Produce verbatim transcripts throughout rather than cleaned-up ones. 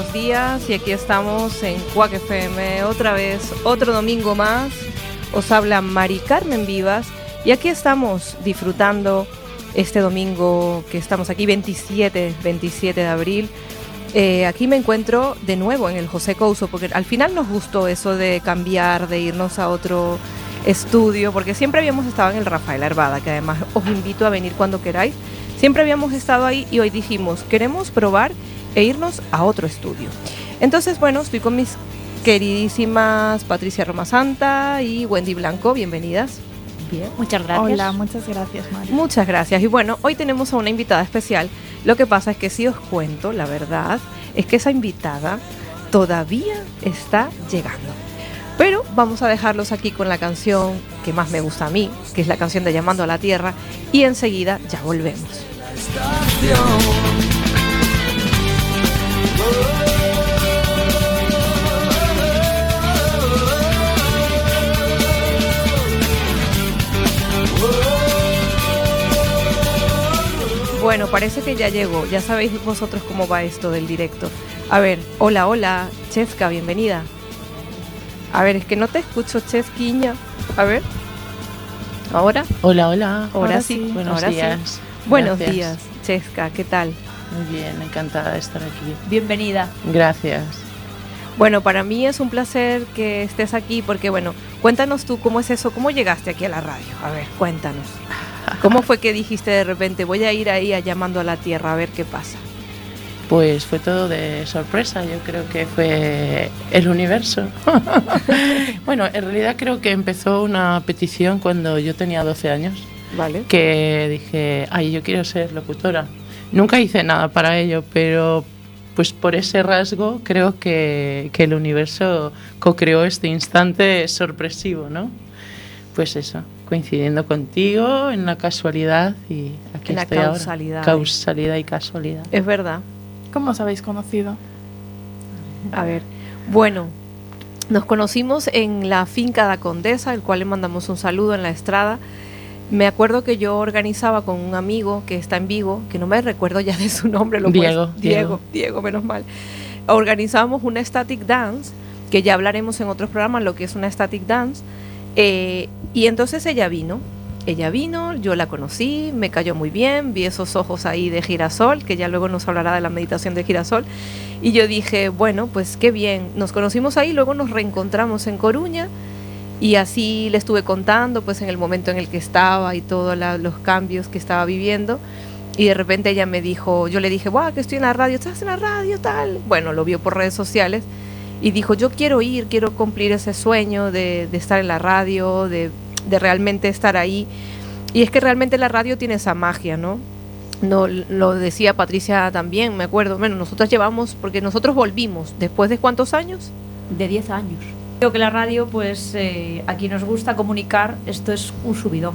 buenos días y aquí estamos en Quack F M otra vez, otro domingo más. Os habla Mari Carmen Vivas y aquí estamos disfrutando este domingo que estamos aquí, veintisiete de abril. Eh, aquí me encuentro de nuevo en el José Couso porque al final nos gustó eso de cambiar, de irnos a otro estudio, porque siempre habíamos estado en el Rafael Arbada, que además os invito a venir cuando queráis. Siempre habíamos estado ahí y hoy dijimos, queremos probar e irnos a otro estudio. Entonces, bueno, estoy con mis queridísimas Patricia Romasanta y Wendy Blanco, bienvenidas. Bien, muchas gracias. Hola, muchas gracias, Mari. Muchas gracias. Y bueno, hoy tenemos a una invitada especial. Lo que pasa es que si os cuento, la verdad, es que esa invitada todavía está llegando. Pero vamos a dejarlos aquí con la canción que más me gusta a mí, que es la canción de Llamando a la Tierra, y enseguida ya volvemos. Bueno, parece que ya llegó. Ya sabéis vosotros cómo va esto del directo. A ver, hola, hola, Chesca, bienvenida. A ver, es que no te escucho, Chesquiña. A ver. ¿Ahora? Hola, hola. Ahora, Ahora sí. sí. Buenos Ahora días. Sí. Buenos Gracias. días, Chesca, ¿qué tal? Muy bien, encantada de estar aquí. Bienvenida. Gracias. Bueno, para mí es un placer que estés aquí porque, bueno, cuéntanos tú cómo es eso, cómo llegaste aquí a la radio. A ver, cuéntanos. ¿Cómo fue que dijiste de repente, voy a ir ahí a Llamando a la Tierra a ver qué pasa? Pues fue todo de sorpresa, yo creo que fue el universo. Bueno, en realidad creo que empezó una petición cuando yo tenía doce años. Vale. Que dije, ay, yo quiero ser locutora. Nunca hice nada para ello, pero pues por ese rasgo creo que, que el universo co-creó este instante sorpresivo, ¿no? Pues eso, coincidiendo contigo en la casualidad y aquí En la estoy causalidad. ahora. Causalidad y casualidad. Es verdad. ¿Cómo os habéis conocido? A ver, bueno, nos conocimos en la finca da Condesa, el cual le mandamos un saludo en la Estrada. Me acuerdo que yo organizaba con un amigo que está en Vigo, que no me recuerdo ya de su nombre. Lo Diego, puedes, Diego. Diego, Diego, menos mal. Organizábamos una static dance, que ya hablaremos en otros programas lo que es una static dance. Eh, y entonces ella vino, ella vino, yo la conocí, me cayó muy bien, vi esos ojos ahí de girasol, que ya luego nos hablará de la meditación de girasol, y yo dije, bueno, pues qué bien, nos conocimos ahí, luego nos reencontramos en Coruña, y así le estuve contando, pues en el momento en el que estaba y todos los cambios que estaba viviendo, y de repente ella me dijo, yo le dije, guau, que estoy en la radio, ¿estás en la radio, tal? Bueno, lo vio por redes sociales, y dijo, yo quiero ir, quiero cumplir ese sueño de, de estar en la radio, de, de realmente estar ahí. Y es que realmente la radio tiene esa magia, ¿no? No, lo decía Patricia también, me acuerdo. Bueno, nosotros llevamos, porque nosotros volvimos, ¿después de cuántos años? De diez años. Creo que la radio, pues eh, aquí nos gusta comunicar, esto es un subidón.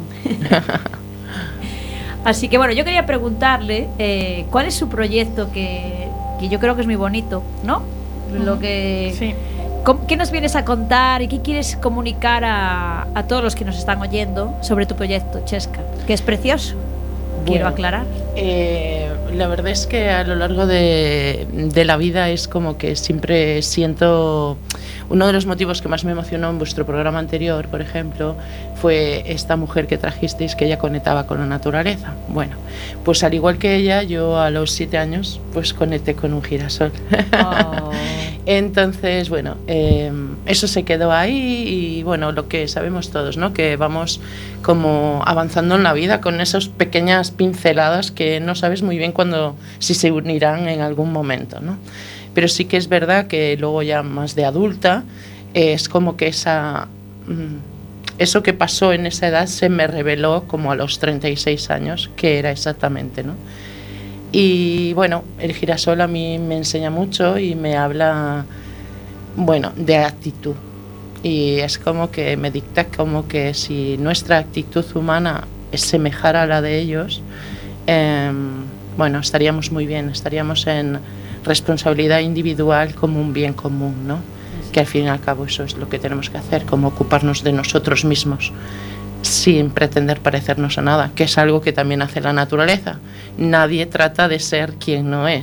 Así que bueno, yo quería preguntarle eh, cuál es su proyecto, que, que yo creo que es muy bonito, ¿no? Lo que, Sí. ¿qué nos vienes a contar y qué quieres comunicar a, a todos los que nos están oyendo sobre tu proyecto, Chesca? Que es precioso, bueno, quiero aclarar. Eh, la verdad es que a lo largo de, de la vida es como que siempre siento... Uno de los motivos que más me emocionó en vuestro programa anterior, por ejemplo, fue esta mujer que trajisteis, que ella conectaba con la naturaleza. Bueno, pues al igual que ella, yo a los siete años pues conecté con un girasol. Oh. Entonces, bueno, eh, eso se quedó ahí y bueno, lo que sabemos todos, ¿no? Que vamos como avanzando en la vida con esas pequeñas pinceladas que no sabes muy bien cuándo, si se unirán en algún momento, ¿no? Pero sí que es verdad que luego ya más de adulta eh, es como que esa, eso que pasó en esa edad se me reveló como a los treinta y seis años, que era exactamente, ¿no? Y bueno, el girasol a mí me enseña mucho y me habla, bueno, de actitud. Y es como que me dicta como que si nuestra actitud humana es semejara a la de ellos, eh, bueno, estaríamos muy bien, estaríamos en responsabilidad individual como un bien común, ¿no? Que al fin y al cabo eso es lo que tenemos que hacer, como ocuparnos de nosotros mismos sin pretender parecernos a nada, que es algo que también hace la naturaleza. Nadie trata de ser quien no es,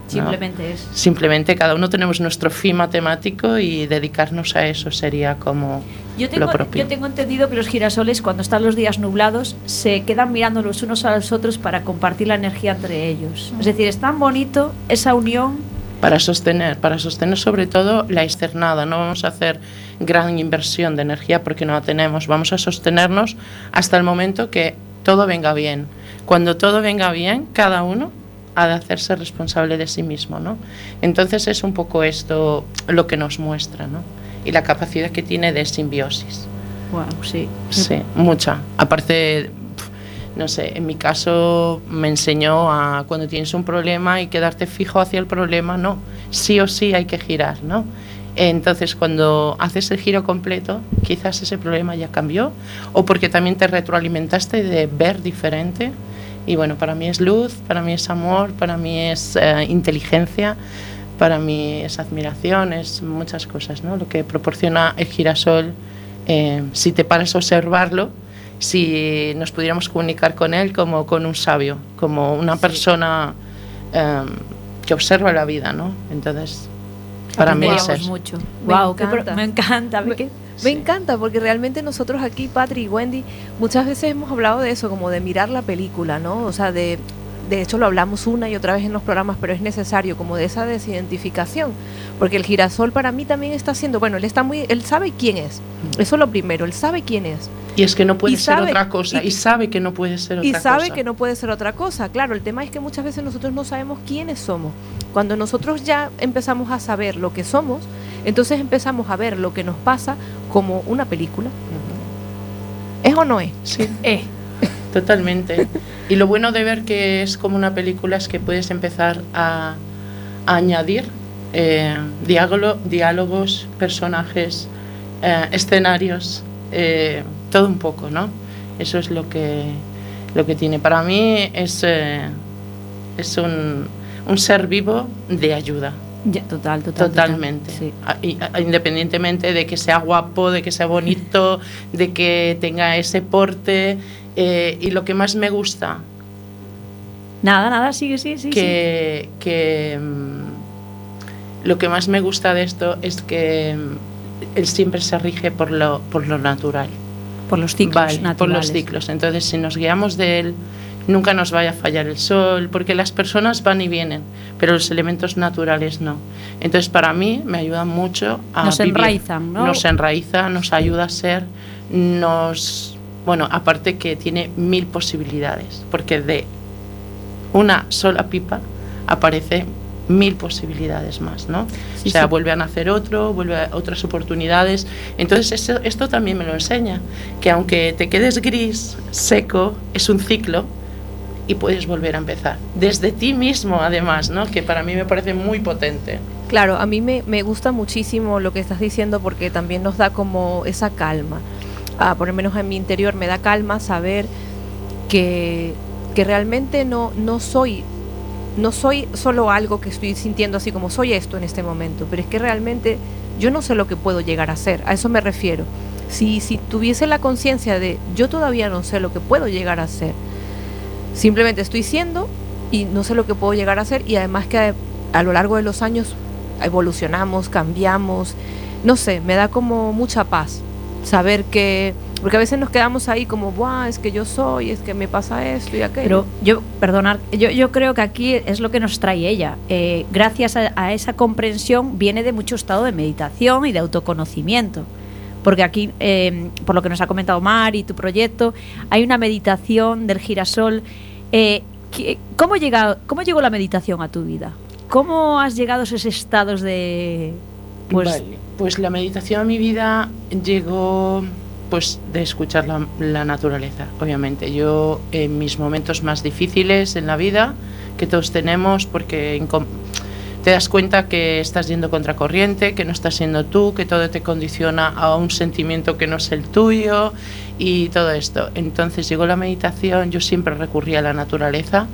Simplemente es. Simplemente cada uno tenemos nuestro fin matemático y dedicarnos a eso sería como yo tengo, lo propio. Yo tengo entendido que los girasoles, cuando están los días nublados, se quedan mirando los unos a los otros para compartir la energía entre ellos. Es decir, es tan bonito esa unión. Para sostener, para sostener sobre todo la externada. No vamos a hacer gran inversión de energía porque no la tenemos. Vamos a sostenernos hasta el momento que todo venga bien. Cuando todo venga bien, cada uno ha de hacerse responsable de sí mismo, ¿no? Entonces es un poco esto lo que nos muestra, ¿no? Y la capacidad que tiene de simbiosis. Wow, sí. Sí, mucha. Aparte, no sé, en mi caso me enseñó a cuando tienes un problema y quedarte fijo hacia el problema, no. Sí o sí hay que girar, ¿no? Entonces cuando haces el giro completo, quizás ese problema ya cambió, o porque también te retroalimentaste de ver diferente. Y bueno, para mí es luz, para mí es amor, para mí es eh, inteligencia, para mí es admiración, es muchas cosas, ¿no? Lo que proporciona el girasol, eh, si te paras a observarlo, si nos pudiéramos comunicar con él como con un sabio, como una persona eh, que observa la vida, ¿no? Entonces, para mí es eso. Mucho. Me Wow, encanta. Qué, me encanta. Me, ¿Qué? me Sí. encanta porque realmente nosotros aquí, Patri y Wendy, muchas veces hemos hablado de eso, como de mirar la película, ¿no? O sea, de, de hecho lo hablamos una y otra vez en los programas, pero es necesario, como de esa desidentificación, porque el girasol para mí también está haciendo, bueno, él está muy, él sabe quién es, eso es lo primero, él sabe quién es. Y es que no puede Y ser sabe- otra cosa, y- y, sabe que no puede ser otra Y cosa. sabe que no puede ser otra cosa. Claro, el tema es que muchas veces nosotros no sabemos quiénes somos. Cuando nosotros ya empezamos a saber lo que somos, entonces empezamos a ver lo que nos pasa como una película. ¿Es o no es? Sí, Eh, totalmente. Y lo bueno de ver que es como una película es que puedes empezar a, a añadir eh, diálogo, diálogos, personajes, eh, escenarios, eh, todo un poco, ¿no? Eso es lo que, lo que tiene. Para mí es, eh, es un, un ser vivo de ayuda. ya, total, total. Totalmente. total, sí. A- y- a- Independientemente de que sea guapo, de que sea bonito, de que tenga ese porte. eh, y lo que más me gusta, Nada, nada, sigue, sí, sí. que, que mm, lo que más me gusta de esto es que mm, él siempre se rige por lo, por lo natural. sí. Por los ciclos Vale, naturales. por los ciclos. Entonces, si nos guiamos de él, nunca nos vaya a fallar el sol, porque las personas van y vienen, pero los elementos naturales no. Entonces, para mí, me ayuda mucho a Nos vivir. enraizan, ¿no? Nos enraiza, nos ayuda a ser, nos... Bueno, aparte que tiene mil posibilidades, porque de una sola pipa aparece mil posibilidades más, ¿no? Sí, o sea, sí. vuelve a nacer otro, vuelve a otras oportunidades. Entonces esto, esto también me lo enseña, que aunque te quedes gris, seco, es un ciclo y puedes volver a empezar. Desde ti mismo, además, ¿no? Que para mí me parece muy potente. Claro, a mí me, me gusta muchísimo lo que estás diciendo porque también nos da como esa calma. Ah, por lo menos en mi interior me da calma saber que, que realmente no, no soy no soy solo algo que estoy sintiendo así como soy esto en este momento, pero es que realmente yo no sé lo que puedo llegar a ser, a eso me refiero. Si, si tuviese la conciencia de yo todavía no sé lo que puedo llegar a ser, simplemente estoy siendo y no sé lo que puedo llegar a ser, y además que a, a lo largo de los años evolucionamos, cambiamos, no sé, me da como mucha paz saber que, porque a veces nos quedamos ahí como, buah, es que yo soy, es que me pasa esto y aquello. Pero yo, perdonar, yo, yo creo que aquí es lo que nos trae ella. Eh, gracias a, a esa comprensión viene de mucho estado de meditación y de autoconocimiento. Porque aquí, eh, por lo que nos ha comentado Mar y tu proyecto, hay una meditación del girasol. Eh, ¿qué- ¿cómo, llega, ¿Cómo llegó la meditación a tu vida? ¿Cómo has llegado a esos estados de...? Pues, Vale, pues la meditación a mi vida llegó pues de escuchar la, la naturaleza, obviamente. Yo en mis momentos más difíciles en la vida, que todos tenemos, porque incom- te das cuenta que estás yendo contracorriente, que no estás siendo tú, que todo te condiciona a un sentimiento que no es el tuyo y todo esto. Entonces llegó la meditación, yo siempre recurría a la naturaleza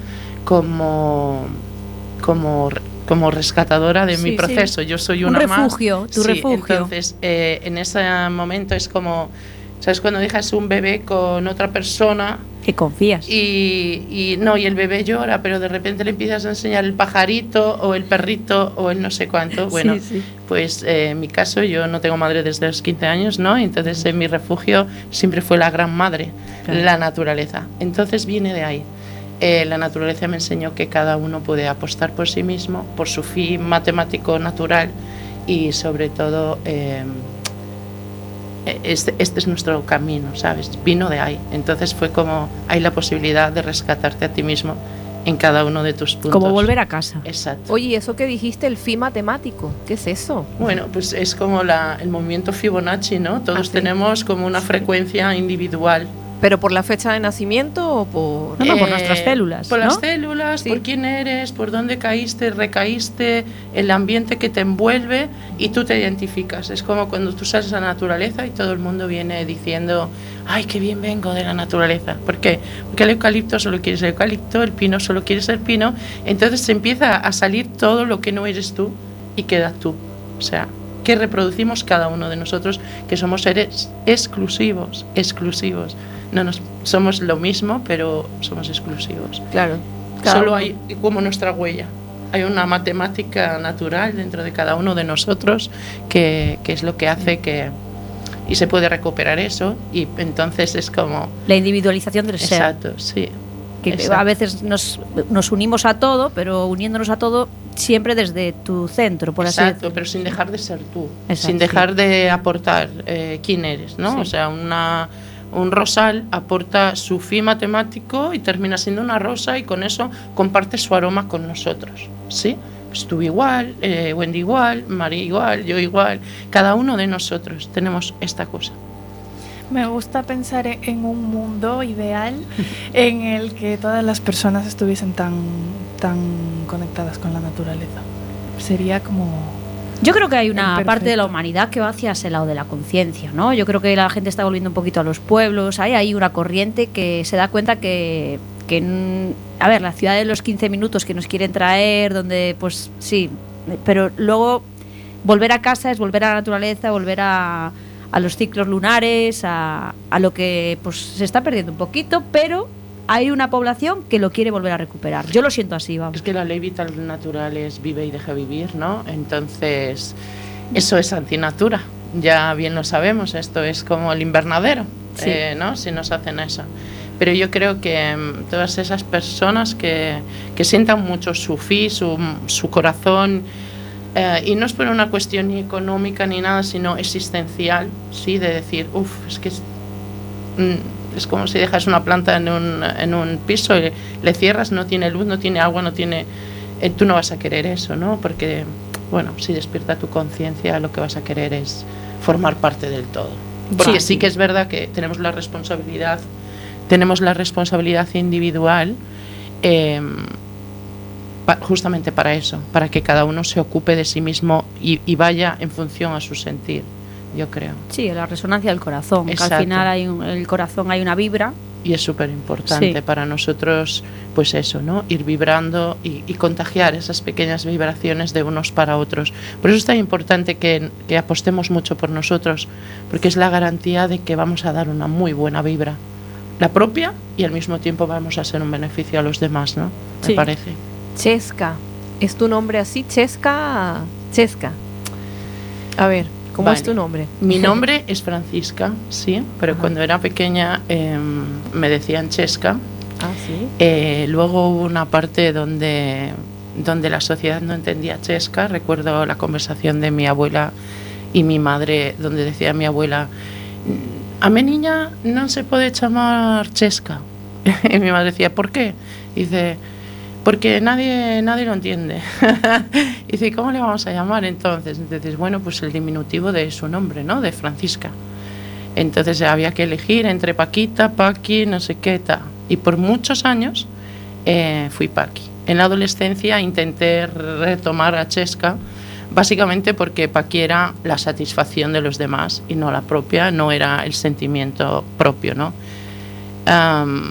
como, como, como rescatadora de Sí, mi sí. proceso. Yo soy Un una más. refugio, tu Sí, refugio. Entonces, eh, en ese momento es como ¿Sabes? Cuando dejas un bebé con otra persona Que confías. y, y no, y el bebé llora, pero de repente le empiezas a enseñar el pajarito o el perrito o el no sé cuánto. Bueno, Sí, sí. pues eh, en mi caso yo no tengo madre desde los quince años, ¿no? Entonces en mi refugio siempre fue la gran madre, Claro. la naturaleza. Entonces viene de ahí. Eh, la naturaleza me enseñó que cada uno puede apostar por sí mismo, por su fin matemático natural y sobre todo eh, este, este es nuestro camino, ¿sabes? Vino de ahí. Entonces fue como hay la posibilidad de rescatarte a ti mismo en cada uno de tus puntos. Como volver a casa. Exacto. Oye, ¿y eso que dijiste, el fi matemático? ¿Qué es eso? Bueno, pues es como la, el movimiento Fibonacci, ¿no? Todos Ah, sí. tenemos como una frecuencia individual. ¿Pero por la fecha de nacimiento o por...? No, no, por nuestras células, Por ¿no? las células, Sí. por quién eres, por dónde caíste, recaíste, el ambiente que te envuelve y tú te identificas. Es como cuando tú sales a la naturaleza y todo el mundo viene diciendo, ay, qué bien vengo de la naturaleza. ¿Por qué? Porque el eucalipto solo quiere ser eucalipto, el pino solo quiere ser pino. Entonces se empieza a salir todo lo que no eres tú y queda tú. O sea, que reproducimos cada uno de nosotros, que somos seres exclusivos, exclusivos. No nos, somos lo mismo, pero somos exclusivos. Claro. cada Solo uno. hay como nuestra huella. Hay una matemática natural dentro de cada uno de nosotros que, que es lo que hace que... Y se puede recuperar eso y entonces es como... La individualización del ser. Exacto, sí. Que Exacto. a veces nos, nos unimos a todo, pero uniéndonos a todo siempre desde tu centro, por así Exacto, decirlo. pero sin dejar de ser tú, Exacto, sin dejar de aportar eh, quién eres, ¿no? Sí. O sea, una, un rosal aporta su fin matemático y termina siendo una rosa y con eso comparte su aroma con nosotros, ¿sí? Pues tú igual, eh, Wendy igual, Mari igual, yo igual, cada uno de nosotros tenemos esta cosa. Me gusta pensar e- en un mundo ideal en el que todas las personas estuviesen tan, tan conectadas con la naturaleza. Sería como... Yo creo que hay una Perfecto. parte de la humanidad que va hacia ese lado de la conciencia, ¿no? Yo creo que la gente está volviendo un poquito a los pueblos. Hay ahí una corriente que se da cuenta que, que mm, a ver, la ciudad de los quince minutos que nos quieren traer, donde, pues sí, pero luego volver a casa es volver a la naturaleza, volver a, a los ciclos lunares, a, a lo que pues se está perdiendo un poquito, pero hay una población que lo quiere volver a recuperar. Yo lo siento así, vamos. Es que la ley vital natural es vive y deja vivir, ¿no? Entonces, eso es antinatura. Ya bien lo sabemos, esto es como el invernadero, Sí. eh, ¿no? Si nos hacen eso. Pero yo creo que mm, todas esas personas que, que sientan mucho su fi, su, su corazón, eh, y no es por una cuestión ni económica ni nada, sino existencial, ¿sí? De decir, uff, es que es, mm, es como si dejas una planta en un, en un piso y le cierras, no tiene luz, no tiene agua, no tiene... Eh, tú no vas a querer eso, ¿no? Porque, bueno, si despierta tu conciencia, lo que vas a querer es formar parte del todo. Porque sí, sí que es verdad que tenemos la responsabilidad, tenemos la responsabilidad individual eh, pa, justamente para eso, para que cada uno se ocupe de sí mismo y, y vaya en función a su sentir, yo creo. Sí, la resonancia del corazón, que Exacto. al final hay un, el corazón hay una vibra. Y es súper importante Sí. para nosotros, pues eso, ¿no? Ir vibrando y, y contagiar esas pequeñas vibraciones de unos para otros. Por eso es tan importante que, que apostemos mucho por nosotros, porque es la garantía de que vamos a dar una muy buena vibra, la propia, y al mismo tiempo vamos a ser un beneficio a los demás, ¿no? Sí. Me parece. Chesca. ¿Es tu nombre así? Chesca. Chesca. A ver, ¿cómo Vale. es tu nombre? Mi nombre es Francisca, sí, pero Ajá. cuando era pequeña eh, me decían Chesca. Ah, sí. Eh, luego hubo una parte donde, donde la sociedad no entendía Chesca. Recuerdo la conversación de mi abuela y mi madre, donde decía mi abuela, a mi niña no se puede llamar Chesca. Y mi madre decía, ¿por qué? Dice, porque nadie, nadie lo entiende. Y dice, ¿cómo le vamos a llamar entonces? Entonces, bueno, pues el diminutivo de su nombre, ¿no? De Francisca. Entonces había que elegir entre Paquita, Paqui, no sé qué, tal. Y por muchos años eh, fui Paqui. En la adolescencia intenté retomar a Chesca, básicamente porque Paqui era la satisfacción de los demás y no la propia, no era el sentimiento propio, ¿no? Um,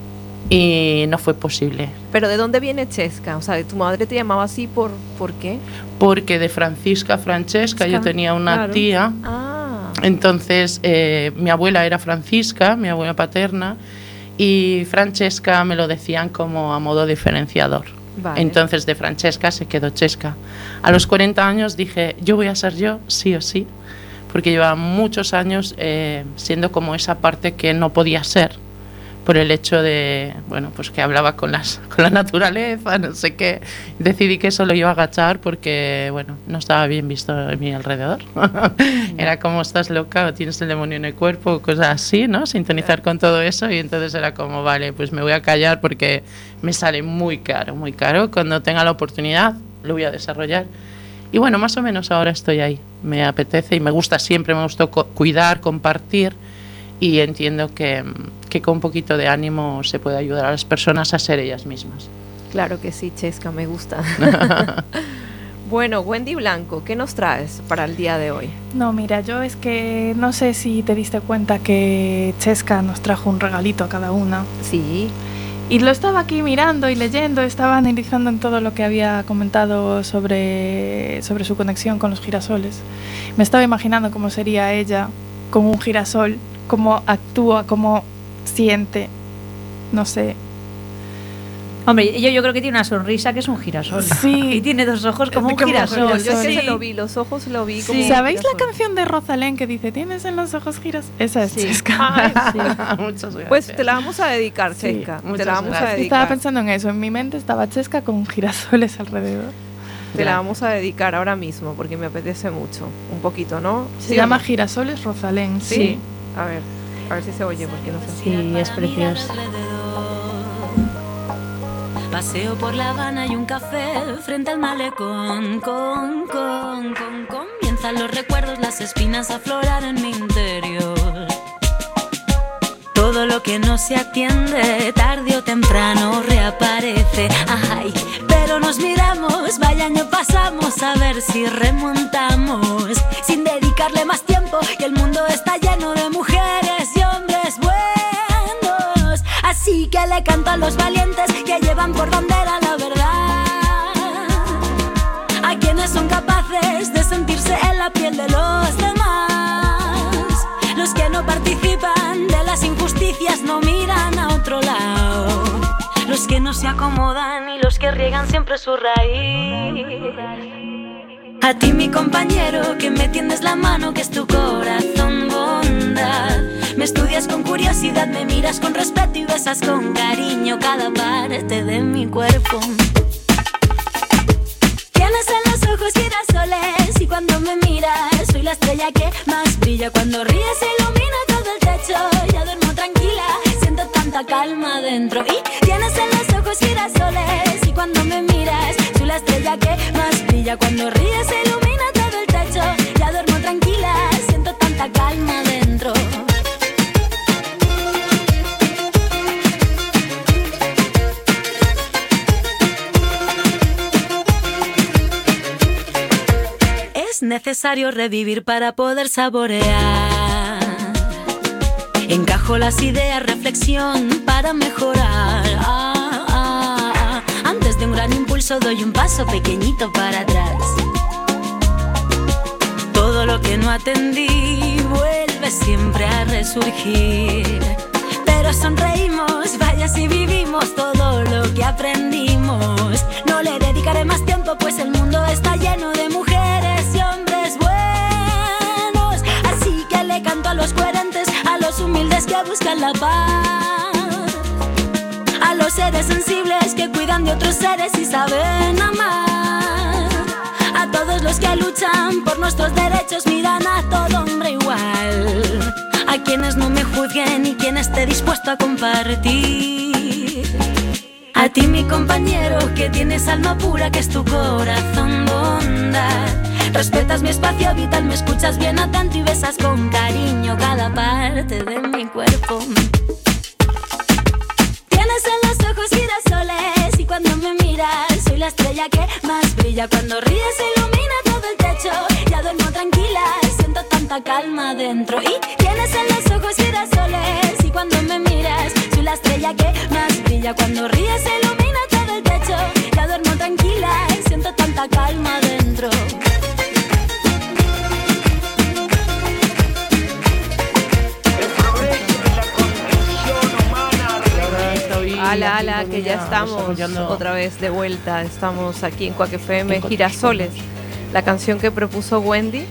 y no fue posible. Pero ¿de dónde viene Chesca? O sea, ¿tu madre te llamaba así por, por qué? Porque de Francisca a Francesca yo tenía una claro. tía Ah. Entonces, eh, mi abuela era Francisca, mi abuela paterna, y Francesca me lo decían como a modo diferenciador. Vale. Entonces, de Francesca se quedó Chesca. A los cuarenta años dije, yo voy a ser yo, sí o sí, porque llevaba muchos años eh, siendo como esa parte que no podía ser, por el hecho de, bueno, pues que hablaba con, las, con la naturaleza, no sé qué. Decidí que eso lo iba a agachar porque, bueno, no estaba bien visto en mi alrededor. Era como, estás loca o tienes el demonio en el cuerpo, cosas así, ¿no? Sintonizar con todo eso, y entonces era como, vale, pues me voy a callar porque me sale muy caro, muy caro. Cuando tenga la oportunidad lo voy a desarrollar. Y bueno, más o menos ahora estoy ahí. Me apetece y me gusta siempre, me gusta co- cuidar, compartir, y entiendo que, que con un poquito de ánimo se puede ayudar a las personas a ser ellas mismas. Claro que sí, Chesca, me gusta. Bueno, Wendy Blanco, ¿qué nos traes para el día de hoy? No, mira, yo es que no sé si te diste cuenta que Chesca nos trajo un regalito a cada una. Sí. Y lo estaba aquí mirando y leyendo, estaba analizando en todo lo que había comentado sobre, sobre su conexión con los girasoles. Me estaba imaginando cómo sería ella con un girasol, cómo actúa, cómo siente, no sé. Hombre, yo, yo creo que tiene una sonrisa que es un girasol. Sí. Y tiene dos ojos como un Como girasol. girasol. Yo es que Sí. se lo vi, los ojos lo vi Sí. como un ¿Sabéis la girasol. canción de Rosalén que dice tienes en los ojos giros? Esa es Sí. Chesca. Ay, sí. Muchas gracias. Pues te la vamos a dedicar, Sí, Chesca. Te muchas la vamos a gracias. dedicar. Estaba pensando en eso, en mi mente estaba Chesca con girasoles alrededor. Te la vamos a dedicar ahora mismo porque me apetece mucho. Un poquito, ¿no? Se ¿Sí o llama no? Girasoles Rosalén. Sí. Sí. A ver, a ver si se oye porque no sé. Sí, es precioso. Paseo por La Habana y un café frente al malecón. Con, con, con, comienzan los recuerdos, las espinas a aflorar en mi interior. Todo lo que no se atiende, tarde o temprano reaparece. Ay, pero nos miramos, vaya año pasamos, a ver si remontamos. Sin dedicarle más tiempo, y el mundo está lleno de mujeres y hombres buenos. Así que le canto a los valientes que llevan por bandera la verdad, a quienes son capaces de sentirse en la piel de los demás. Los que no participan de las injusticias no miran a otro lado. Los que no se acomodan y los que riegan siempre su raíz. A ti mi compañero que me tiendes la mano, que es tu corazón bondad. Me estudias con curiosidad, me miras con respeto y besas con cariño cada parte de mi cuerpo. Tienes en los ojos girasoles y cuando me miras soy la estrella que más brilla. Cuando ríes ilumina todo el techo, ya duermo tranquila, siento tanta calma dentro. Y tienes en los ojos girasoles y cuando me miras soy la estrella que más brilla. Cuando ríes ilumina todo el techo, ya duermo tranquila, siento tanta calma dentro. Es necesario revivir para poder saborear. Encajo las ideas, reflexión para mejorar. Ah, ah, ah. Antes de un gran impulso doy un paso pequeñito para atrás. Todo lo que no atendí vuelve siempre a resurgir. Pero sonreímos, vaya si vivimos todo lo que aprendimos. No le dedicaré más tiempo, pues el mundo está lleno de mujeres y hombres buenos. Así que le canto a los coherentes, a los humildes que buscan la paz, a los seres sensibles que cuidan de otros seres y saben amar, a todos los que luchan por nuestros derechos, miran a todo hombre igual, a quienes no me juzguen y quien esté dispuesto a compartir. A ti mi compañero que tienes alma pura, que es tu corazón bondad. Respetas mi espacio vital, me escuchas bien atento y besas con cariño cada parte de mi cuerpo. Tienes en los ojos girasoles y cuando me miras soy la estrella que más brilla. Cuando ríes ilumina todo el techo, ya duermo tranquila, siento tanta calma dentro. Y tienes en los ojos girasoles y cuando me miras soy la estrella que más brilla. Cuando ríes ilumina todo el techo, ya duermo tranquila, siento tanta calma dentro. ala, aquí ala, con que ya ella estamos desarrollando- otra vez de vuelta. Estamos aquí en Quack F M, En Quack Girasoles, la canción que propuso Wendy,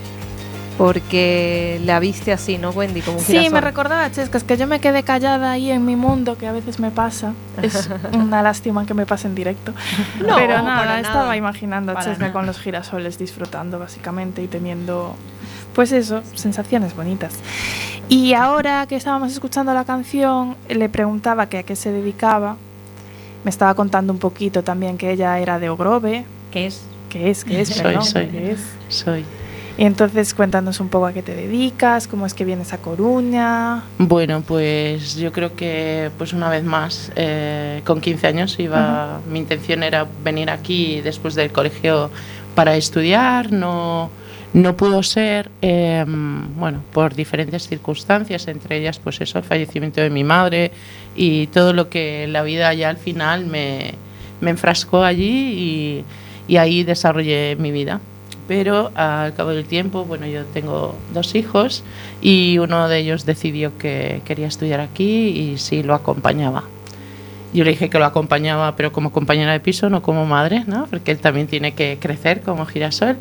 porque la viste así, ¿no, Wendy? Como un Sí, girasol. me recordaba a Chesca, es que yo me quedé callada ahí en mi mundo, que a veces me pasa. Es una lástima que me pase en directo. No, Pero para nada, nada. estaba imaginando a Para Chesca nada. con los girasoles disfrutando básicamente y teniendo, pues eso, sensaciones bonitas. Y ahora que estábamos escuchando la canción, le preguntaba que a qué se dedicaba. Me estaba contando un poquito también que ella era de Ogrove, ¿Qué es? que es, que es, Soy, perdón, soy. que es. Soy. Y entonces cuéntanos un poco a qué te dedicas, cómo es que vienes a Coruña. Bueno, pues yo creo que pues una vez más, eh, con quince años iba, mi intención era venir aquí después del colegio para estudiar, no, no pudo ser, eh, bueno, por diferentes circunstancias, entre ellas pues eso, el fallecimiento de mi madre y todo lo que la vida ya al final me, me enfrascó allí y, y ahí desarrollé mi vida. Pero al cabo del tiempo, bueno, yo tengo dos hijos y uno de ellos decidió que quería estudiar aquí y sí lo acompañaba. Yo le dije que lo acompañaba, pero como compañera de piso, no como madre, ¿no? Porque él también tiene que crecer como girasol.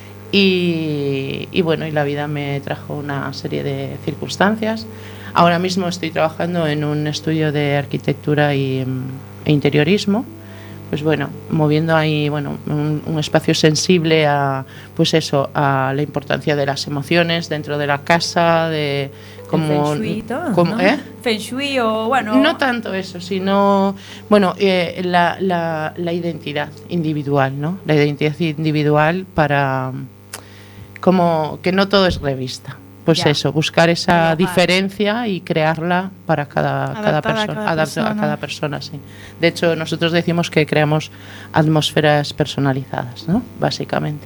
Y, y bueno, y la vida me trajo una serie de circunstancias. Ahora mismo estoy trabajando en un estudio de arquitectura y, mm, e interiorismo. Pues bueno, moviendo ahí bueno, un, un espacio sensible a, pues eso, a la importancia de las emociones dentro de la casa, de como, Feng Shui y todo, como- ¿no? ¿eh? Feng Shui o bueno... No tanto eso, sino bueno, eh, la, la, la identidad individual, ¿no? La identidad individual para como que no todo es revista. Pues Ya. eso, buscar esa Dialogar. diferencia y crearla para cada, cada Adaptada a persona, cada adaptada a persona. cada persona, sí. De hecho, nosotros decimos que creamos atmósferas personalizadas, ¿no? Básicamente.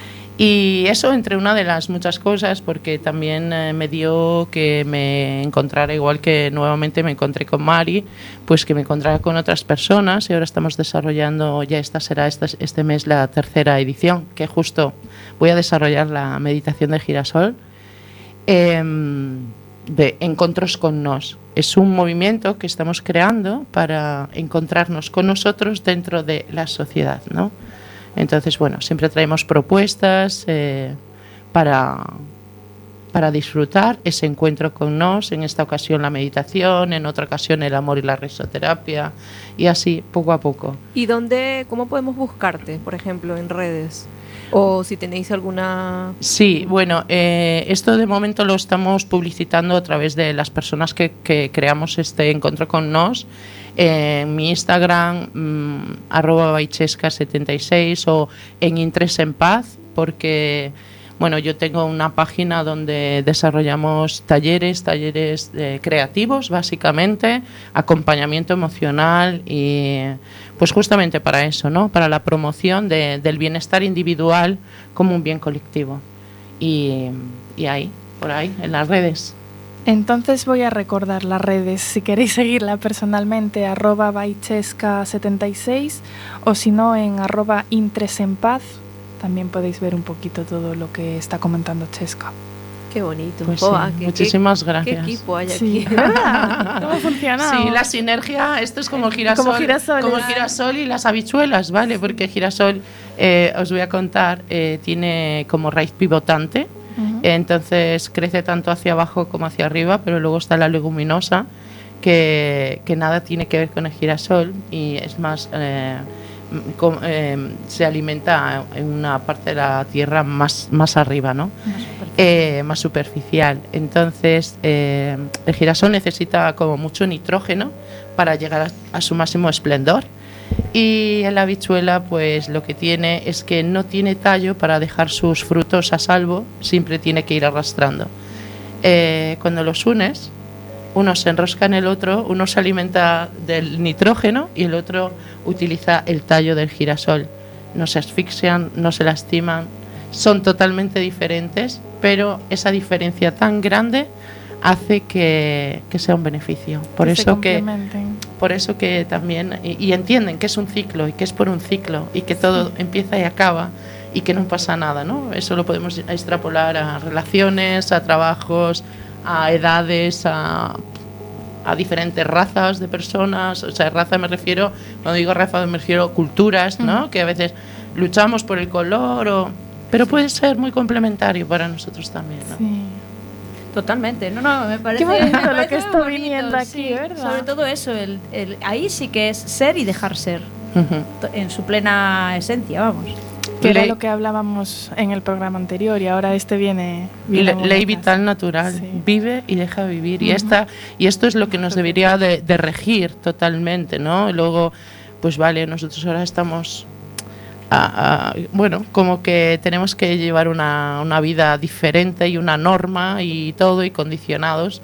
Y eso entre una de las muchas cosas, porque también eh, me dio que me encontrara, igual que nuevamente me encontré con Mari, pues que me encontrara con otras personas y ahora estamos desarrollando, ya esta será esta, este mes la tercera edición, que justo voy a desarrollar la meditación de girasol, eh, de Encontros con Nos. Es un movimiento que estamos creando para encontrarnos con nosotros dentro de la sociedad, ¿no? Entonces, bueno, siempre traemos propuestas eh, para, para disfrutar ese encuentro con nos, en esta ocasión la meditación, en otra ocasión el amor y la risoterapia, y así poco a poco. ¿Y dónde, cómo podemos buscarte, por ejemplo, en redes? O si tenéis alguna... Sí, bueno, eh, esto de momento lo estamos publicitando a través de las personas que, que creamos este encuentro con nos. En mi Instagram, mmm, arroba baichesca setenta y seis o en Intres en Paz, porque bueno, yo tengo una página donde desarrollamos talleres, talleres eh, creativos básicamente, acompañamiento emocional y pues justamente para eso, ¿no? Para la promoción de, del bienestar individual como un bien colectivo. Y, y ahí, por ahí, en las redes. Entonces voy a recordar las redes, si queréis seguirla personalmente, arroba baichesca setenta y seis o si no en arroba intresenpaz, también podéis ver un poquito todo lo que está comentando Chesca. Qué bonito. Pues Joa, sí, qué- muchísimas qué- gracias. Qué equipo hay Sí, aquí. ¿verdad? ¿Cómo funciona? Sí, la sinergia, esto es como el girasol, Como girasoles. como el girasol y las habichuelas, ¿vale? Porque el girasol, eh, os voy a contar, eh, tiene como raíz pivotante, Ujú. entonces crece tanto hacia abajo como hacia arriba, pero luego está la leguminosa, que, que nada tiene que ver con el girasol y es más, eh, com- eh, se alimenta en una parte de la tierra más, más arriba, ¿no? Eh, más superficial. Entonces, eh, el girasol necesita como mucho nitrógeno para llegar a, a su máximo esplendor. Y la habichuela, pues lo que tiene es que no tiene tallo para dejar sus frutos a salvo, siempre tiene que ir arrastrando. Eh, cuando los unes, uno se enrosca en el otro, uno se alimenta del nitrógeno y el otro utiliza el tallo del girasol. No se asfixian, no se lastiman, son totalmente diferentes, pero esa diferencia tan grande hace que, que sea un beneficio. Por Que se eso que complementen. por eso que también y, y entienden que es un ciclo y que es por un ciclo y que todo empieza y acaba y que no pasa nada, ¿no? Eso lo podemos extrapolar a relaciones, a trabajos, a edades, a a diferentes razas de personas, o sea, raza me refiero, cuando digo raza me refiero a culturas, ¿no? Mm. Que a veces luchamos por el color, o, pero sí. puede ser muy complementario para nosotros también, ¿no? Sí. Totalmente, no, no, me parece, Qué bonito me parece lo que está bonito, viniendo aquí, sí. ¿verdad? Sobre todo eso, el, el, ahí sí que es ser y dejar ser, Uh-huh. en su plena esencia, vamos. Que era Ley- lo que hablábamos en el programa anterior y ahora este viene... viene Le- a ley momentos. vital natural, Sí. vive y deja vivir. Y Ujú. esta y esto es lo que nos debería de, de regir totalmente, ¿no? Y luego, pues vale, nosotros ahora estamos, a, a- bueno, como que tenemos que llevar una, una vida diferente y una norma y todo y condicionados,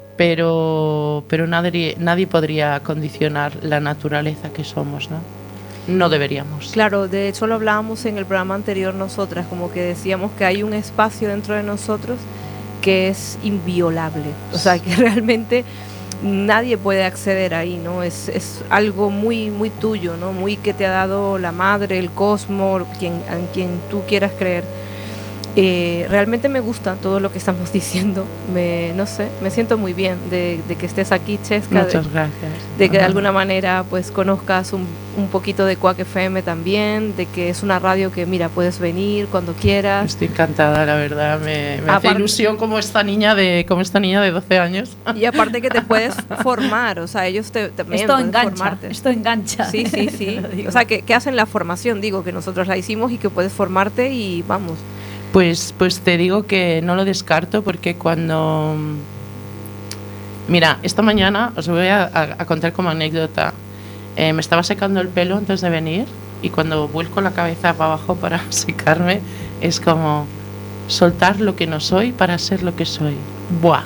pero, pero nadie, nadie podría condicionar la naturaleza que somos, ¿no? No deberíamos. Claro, de hecho lo hablábamos en el programa anterior nosotras, como que decíamos que hay un espacio dentro de nosotros que es inviolable, o sea, que realmente nadie puede acceder ahí, ¿no? Es, es algo muy muy tuyo, ¿no? Muy que te ha dado la madre, el cosmos, quien, en quien tú quieras creer. Eh, realmente me gusta todo lo que estamos diciendo, me, no sé, me siento muy bien de, de que estés aquí, Chesca, Muchas de, gracias. de que de Ajá. alguna manera pues conozcas un, un poquito de Quack F M también, de que es una radio que mira, puedes venir cuando quieras. Estoy encantada, la verdad, me, me hace Aparte- ilusión como esta niña de como esta niña de doce años. Y aparte que te puedes formar, o sea, ellos te, también Esto pueden engancha, formarte. esto engancha. Sí, sí, sí. Lo digo. O sea, que, que hacen la formación, digo, que nosotros la hicimos y que puedes formarte y vamos. Pues, pues te digo que no lo descarto porque cuando... Mira, esta mañana os voy a, a- a contar como anécdota. Eh, me estaba secando el pelo antes de venir y cuando vuelco la cabeza para abajo para secarme es como soltar lo que no soy para ser lo que soy. ¡Buah!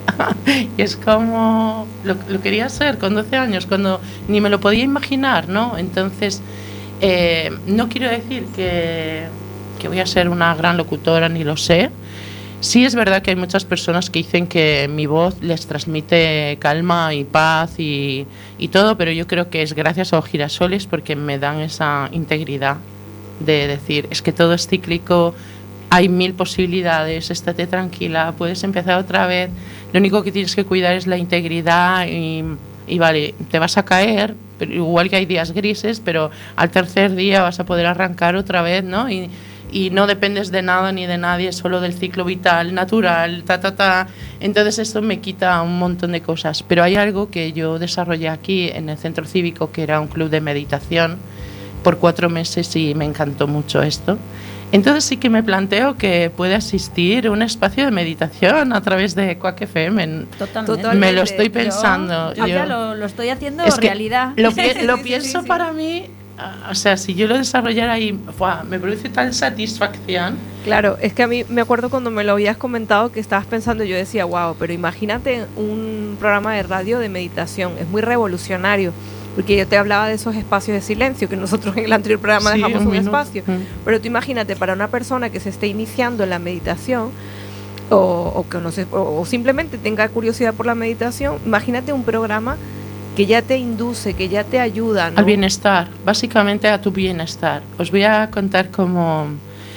Y es como... Lo, lo quería ser con doce años, cuando ni me lo podía imaginar, ¿no? Entonces, eh, no quiero decir que... que voy a ser una gran locutora, ni lo sé. Sí es verdad que hay muchas personas que dicen que mi voz les transmite calma y paz y, y todo, pero yo creo que es gracias a los girasoles porque me dan esa integridad de decir, es que todo es cíclico, hay mil posibilidades, estate tranquila, puedes empezar otra vez, lo único que tienes que cuidar es la integridad y, y vale, te vas a caer, pero igual que hay días grises, pero al tercer día vas a poder arrancar otra vez, ¿no? Y, y no dependes de nada ni de nadie, solo del ciclo vital, natural, ta, ta, ta. Entonces esto me quita un montón de cosas. Pero hay algo que yo desarrollé aquí en el centro cívico, que era un club de meditación, por cuatro meses y me encantó mucho esto. Entonces sí que me planteo que puede asistir un espacio de meditación a través de Quack F M. Totalmente. Totalmente. Me lo estoy pensando. Yo, yo yo- ya lo, lo estoy haciendo Es que realidad. Lo, pi- lo Sí, sí, pienso sí, sí. para mí, ah, o sea, si yo lo desarrollara ahí, ¡buah! Me produce tal satisfacción. Claro, es que a mí me acuerdo cuando me lo habías comentado que estabas pensando, yo decía, wow, pero imagínate un programa de radio de meditación, es muy revolucionario, porque yo te hablaba de esos espacios de silencio, que nosotros en el anterior programa Sí, dejamos un un minuto. espacio, Mm. pero tú imagínate para una persona que se esté iniciando en la meditación, o, o que no sé, o, o simplemente tenga curiosidad por la meditación, imagínate un programa que ya te induce, que ya te ayuda, ¿no? Al bienestar, básicamente a tu bienestar. Os voy a contar cómo,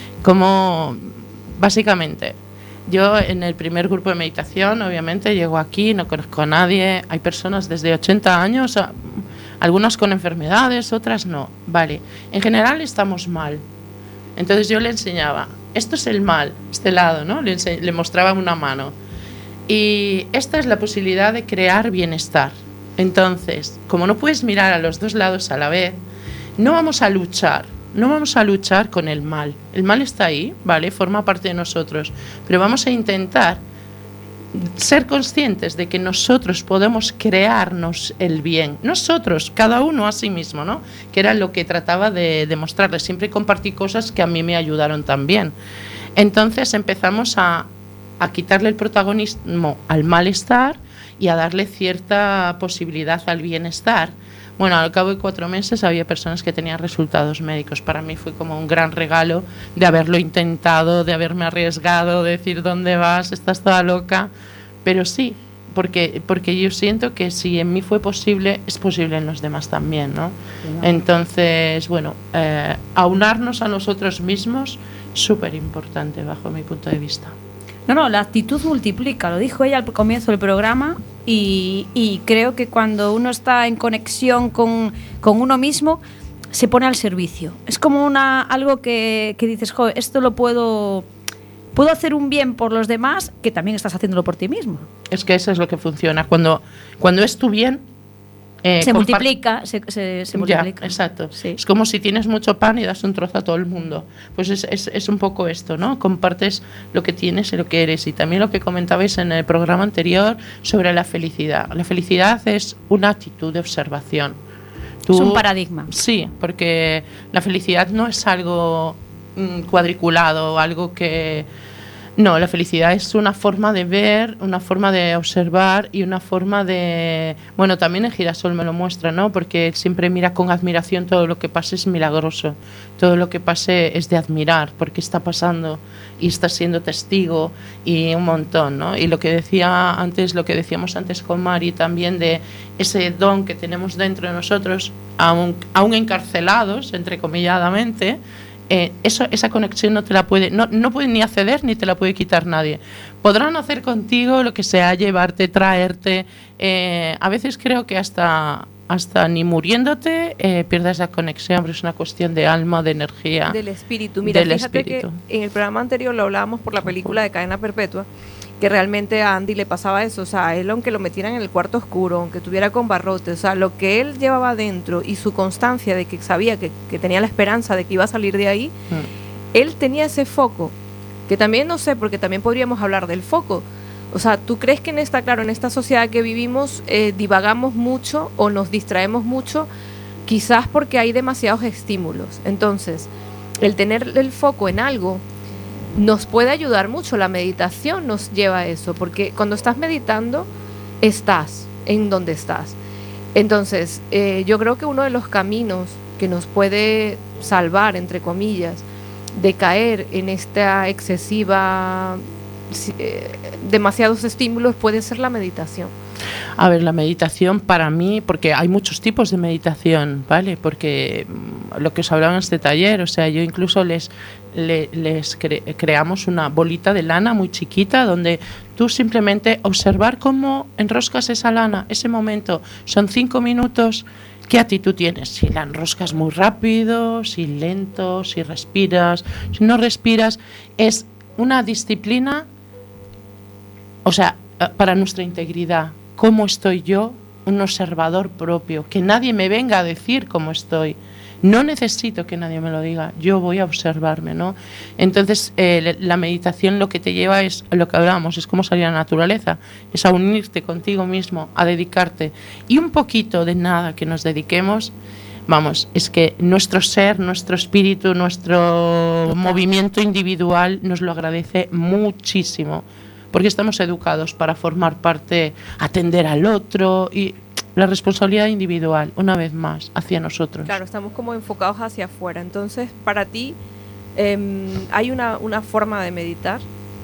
cómo básicamente, yo en el primer grupo de meditación, obviamente, llego aquí, no conozco a nadie, hay personas desde ochenta años, a- algunas con enfermedades, otras no. Vale, en general estamos mal. Entonces yo le enseñaba, esto es el mal, este lado, ¿no? Le, ense- le mostraba una mano. Y esta es la posibilidad de crear bienestar. Entonces, como no puedes mirar a los dos lados a la vez, no vamos a luchar, no vamos a luchar con el mal. El mal está ahí, ¿vale? Forma parte de nosotros, pero vamos a intentar ser conscientes de que nosotros podemos crearnos el bien. Nosotros, cada uno a sí mismo, ¿no? Que era lo que trataba de demostrarles. Siempre compartí cosas que a mí me ayudaron también. Entonces empezamos a, a quitarle el protagonismo al malestar y a darle cierta posibilidad al bienestar. Bueno, al cabo de cuatro meses había personas que tenían resultados médicos. Para mí fue como un gran regalo de haberlo intentado, de haberme arriesgado, de decir, ¿dónde vas? Estás toda loca. Pero sí, porque, porque yo siento que si en mí fue posible, es posible en los demás también, ¿no? Entonces, bueno, eh, aunarnos a nosotros mismos, súper importante bajo mi punto de vista. No, no, la actitud multiplica, lo dijo ella al comienzo del programa y, y creo que cuando uno está en conexión con, con uno mismo, se pone al servicio. Es como una, algo que, que dices, joder, esto lo puedo, puedo hacer un bien por los demás, que también estás haciéndolo por ti mismo. Es que eso es lo que funciona. Cuando, cuando es tu bien, Eh, se multiplica, se, se, se multiplica. Ya, exacto. Sí. Es como si tienes mucho pan y das un trozo a todo el mundo. Pues es, es, es un poco esto, ¿no? Compartes lo que tienes y lo que eres. Y también lo que comentabais en el programa anterior sobre la felicidad. La felicidad es una actitud de observación. Tú, es un paradigma. Sí, porque la felicidad no es algo mm, cuadriculado, algo que... No, la felicidad es una forma de ver, una forma de observar y una forma de... Bueno, también el girasol me lo muestra, ¿no? Porque él siempre mira con admiración todo lo que pase, es milagroso. Todo lo que pase es de admirar, porque está pasando y está siendo testigo y un montón, ¿no? Y lo que decía antes, lo que decíamos antes con Mari también de ese don que tenemos dentro de nosotros, aún, aún encarcelados, entrecomilladamente, Eh, eso, esa conexión no te la puede, no, no puede ni acceder ni te la puede quitar nadie. Podrán hacer contigo lo que sea, llevarte, traerte. Eh, a veces creo que hasta, hasta ni muriéndote eh, pierdes la conexión, pero es una cuestión de alma, de energía. Del espíritu. Mira, del fíjate espíritu. que en el programa anterior lo hablábamos por la película de Cadena Perpetua, que realmente a Andy le pasaba eso, o sea, a él aunque lo metieran en el cuarto oscuro, aunque tuviera con barrotes, o sea, lo que él llevaba adentro y su constancia de que sabía que, que tenía la esperanza de que iba a salir de ahí, mm. él tenía ese foco, que también no sé, porque también podríamos hablar del foco, o sea, ¿tú crees que en esta, claro, en esta sociedad que vivimos eh, divagamos mucho o nos distraemos mucho? Quizás porque hay demasiados estímulos, entonces, el tener el foco en algo nos puede ayudar mucho. La meditación nos lleva a eso, porque cuando estás meditando, estás en donde estás. Entonces, eh, yo creo que uno de los caminos que nos puede salvar, entre comillas, de caer en esta excesiva, eh, demasiados estímulos, puede ser la meditación. A ver, la meditación para mí, porque hay muchos tipos de meditación, ¿vale? Porque lo que os hablaba en este taller, o sea, yo incluso les, les, les cre- creamos una bolita de lana muy chiquita donde tú simplemente observar cómo enroscas esa lana, ese momento, son cinco minutos, ¿qué actitud tienes? Si la enroscas muy rápido, si lento, si respiras, si no respiras, es una disciplina, o sea, para nuestra integridad. ¿Cómo estoy yo? Un observador propio. Que nadie me venga a decir cómo estoy. No necesito que nadie me lo diga. Yo voy a observarme, ¿no? Entonces, eh, la meditación lo que te lleva es lo que hablábamos, es como salir a la naturaleza. Es a unirte contigo mismo, a dedicarte. Y un poquito de nada que nos dediquemos, vamos, es que nuestro ser, nuestro espíritu, nuestro movimiento individual nos lo agradece muchísimo. Porque estamos educados para formar parte, atender al otro y la responsabilidad individual, una vez más, hacia nosotros. Claro, estamos como enfocados hacia afuera. Entonces, para ti, eh, ¿hay una, una forma de meditar?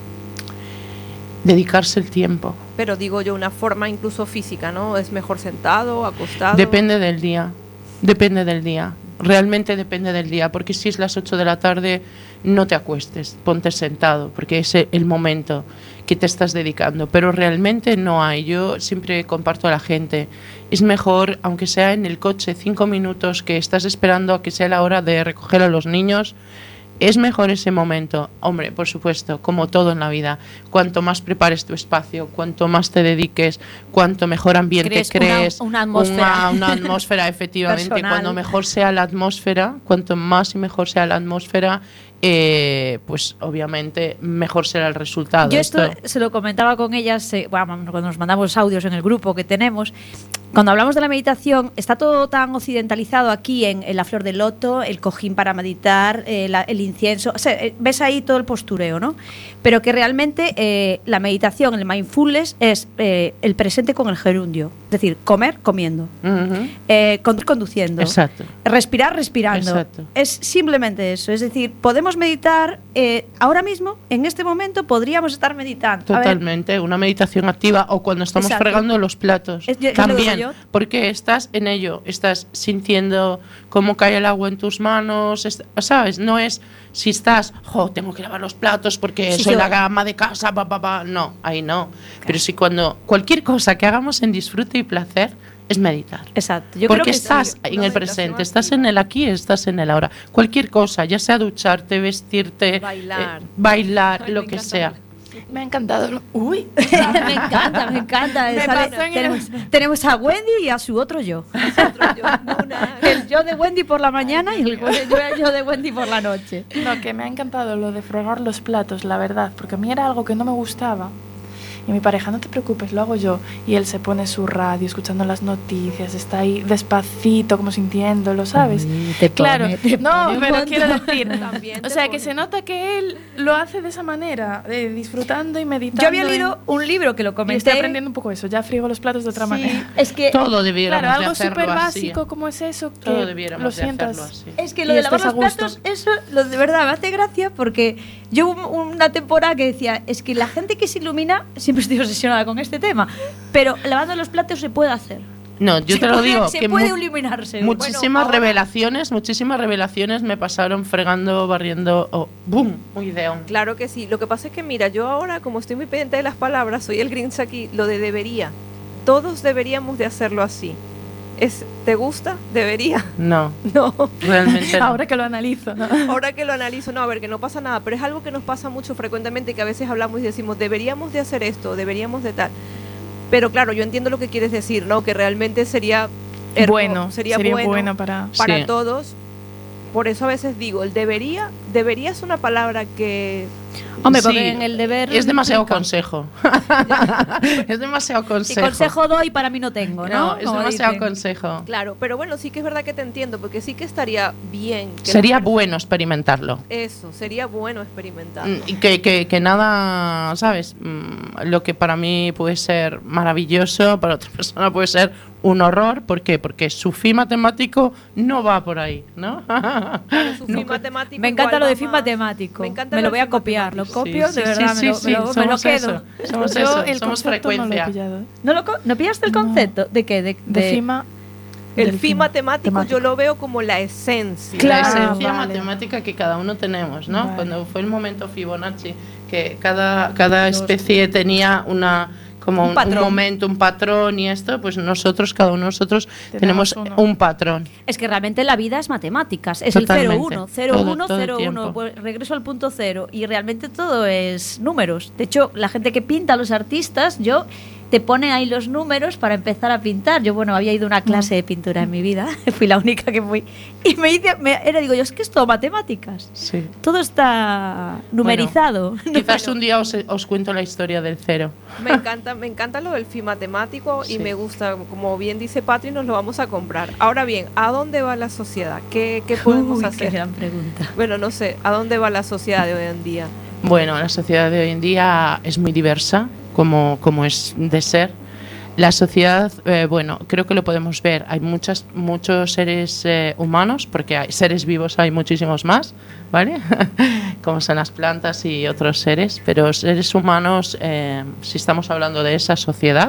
Dedicarse el tiempo. Pero digo yo, una forma incluso física, ¿no? ¿Es mejor sentado, acostado? Depende del día, depende del día. Realmente depende del día, porque si es las ocho de la tarde, no te acuestes, ponte sentado, porque es el momento que te estás dedicando, pero realmente no hay. Yo siempre comparto a la gente, es mejor, aunque sea en el coche, cinco minutos que estás esperando a que sea la hora de recoger a los niños, es mejor ese momento. Hombre, por supuesto, como todo en la vida, cuanto más prepares tu espacio, cuanto más te dediques, cuanto mejor ambiente crees, crees, una, una atmósfera, una, una atmósfera efectivamente, personal. Cuando mejor sea la atmósfera, cuanto más y mejor sea la atmósfera, eh, pues obviamente mejor será el resultado. Yo esto, esto se lo comentaba con ellas, eh, bueno, cuando nos mandamos audios en el grupo que tenemos. Cuando hablamos de la meditación, está todo tan occidentalizado aquí en, en la flor del loto, el cojín para meditar, eh, la, el incienso, o sea, eh, ves ahí todo el postureo, ¿no? Pero que realmente eh, la meditación, el mindfulness, es eh, el presente con el gerundio. Es decir, comer comiendo, uh-huh. eh, conducir conduciendo, Exacto. respirar respirando. Exacto. Es simplemente eso. Es decir, podemos meditar eh, ahora mismo, en este momento, podríamos estar meditando. Totalmente, una meditación activa o cuando estamos Exacto. fregando los platos. Es, yo, también. ello. porque estás en ello, estás sintiendo cómo cae el agua en tus manos, est- ¿sabes? No es si estás, jo, tengo que lavar los platos porque Sí, soy sí, la o- gama de casa, pa, pa, pa. No, ahí no. Pero si cuando cualquier cosa que hagamos en disfrute y placer es meditar. Exacto. Yo Porque creo que estás sí, en una el meditación presente, estás activa. en el aquí, estás en el ahora. Cualquier cosa, ya sea ducharte, vestirte, Bailar. eh, bailar, Ay, lo me que encanta sea. Me ha encantado. lo- Uy, me encanta, me encanta. Me ¿sabes? pasó en el- tenemos, tenemos a Wendy y a su otro yo. Nosotros, yo, una- El yo de Wendy por la mañana y el yo, yo de Wendy por la noche. no, que me ha encantado lo de fregar los platos, la verdad, porque a mí era algo que no me gustaba. Y mi pareja, no te preocupes, lo hago yo. Y él se pone su radio, escuchando las noticias, está ahí despacito, como sintiéndolo, ¿sabes? Uy, te Claro, pone- te no, pone un pero montón. quiero decir, También o te sea, que pone- se nota que él lo hace de esa manera, eh, disfrutando y meditando. Yo había en- leído un libro que lo Y comenté. estoy aprendiendo un poco eso, ya friego los platos de otra manera. Es que Todo debiéramos Claro, de algo hacerlo súper así. básico como es eso, que Todo debiéramos lo de sientas. hacerlo así. Es que Y lo de estés lavar los a gusto. platos, eso lo de verdad me hace gracia porque yo hubo una temporada que decía, es que la gente que se ilumina, siempre estoy obsesionada con este tema, pero lavando los platos se puede hacer. No, yo Se te lo puede- digo, se que puede mu- iluminarse. muchísimas ahora- revelaciones, muchísimas revelaciones me pasaron fregando, barriendo, oh, boom, muy ideón. Claro que sí. Lo que pasa es que, mira, yo ahora, como estoy muy pendiente de las palabras, soy el Grinch aquí, lo de debería. Todos deberíamos de hacerlo así. Es, ¿te gusta? Debería. No, No. realmente no. Ahora que lo analizo, ¿no? Ahora que lo analizo, no, a ver, que no pasa nada, pero es algo que nos pasa mucho frecuentemente, que a veces hablamos y decimos, deberíamos de hacer esto, deberíamos de tal. Pero claro, yo entiendo lo que quieres decir, ¿no? Que realmente sería hermo- Bueno, sería, sería bueno, bueno para... para Sí. todos. Por eso a veces digo, el debería, debería es una palabra que Hombre, Sí, porque en el deber es demasiado implica. consejo. es demasiado Si consejo. consejo doy, para mí no tengo, ¿no? No, es Como demasiado dicen. consejo. claro, pero bueno, sí que es verdad que te entiendo, porque sí que estaría bien. Que Sería las per- bueno experimentarlo. Eso, sería bueno experimentar. Mm, Y que, que, que nada, ¿sabes? Mm, Lo que para mí puede ser maravilloso, para otra persona puede ser un horror. ¿Por qué? Porque su fin matemático no va por ahí, ¿no? Claro, su No. fin matemático Me encanta igual lo va de fin más- matemático. Me, encanta Me lo del voy a fin copiar, lo matemático. copio, Sí, de sí, verdad, sí, me, lo, sí, me lo- sí, me lo somos quedo. eso, somos Yo eso, el somos concepto no lo he frecuencia. pillado. ¿eh? ¿No, lo, co- ¿No pillaste el No. concepto? ¿De qué? De, De de- FIMA... El del fin matemático temático. yo lo veo como la esencia. Claro. La esencia Vale. matemática que cada uno tenemos, ¿no? Vale. Cuando fue el momento Fibonacci, que cada, cada especie tenía una como Un un, un patrón. momento, un patrón y esto, pues nosotros, cada uno de nosotros tenemos, Tenemos uno. un patrón. Es que realmente la vida es matemáticas, es Totalmente. el cero uno, cero Todo- uno, todo el cero uno, tiempo. pues regreso al punto cero y realmente todo es números. De hecho, la gente que pinta, los artistas, yo te pone ahí los números para empezar a pintar. Yo, bueno, había ido a una clase de pintura en mi vida, fui la única que fui, y me dice, me, era, digo yo, es que es todo matemáticas. Sí. Todo está numerizado. Quizás un día os, os cuento la historia del cero. Me encanta, me encanta lo del fin matemático y Sí. me gusta, como bien dice Patri, nos lo vamos a comprar. Ahora bien, ¿a dónde va la sociedad? ¿Qué, qué podemos Uy, qué hacer? gran pregunta. Bueno, no sé, ¿a dónde va la sociedad de hoy en día? Bueno, la sociedad de hoy en día es muy diversa, como, como es de ser. La sociedad, eh, bueno, creo que lo podemos ver. Hay muchas, muchos seres eh, humanos, porque hay seres vivos hay muchísimos más, ¿vale? Como son las plantas y otros seres, pero seres humanos, eh, si estamos hablando de esa sociedad,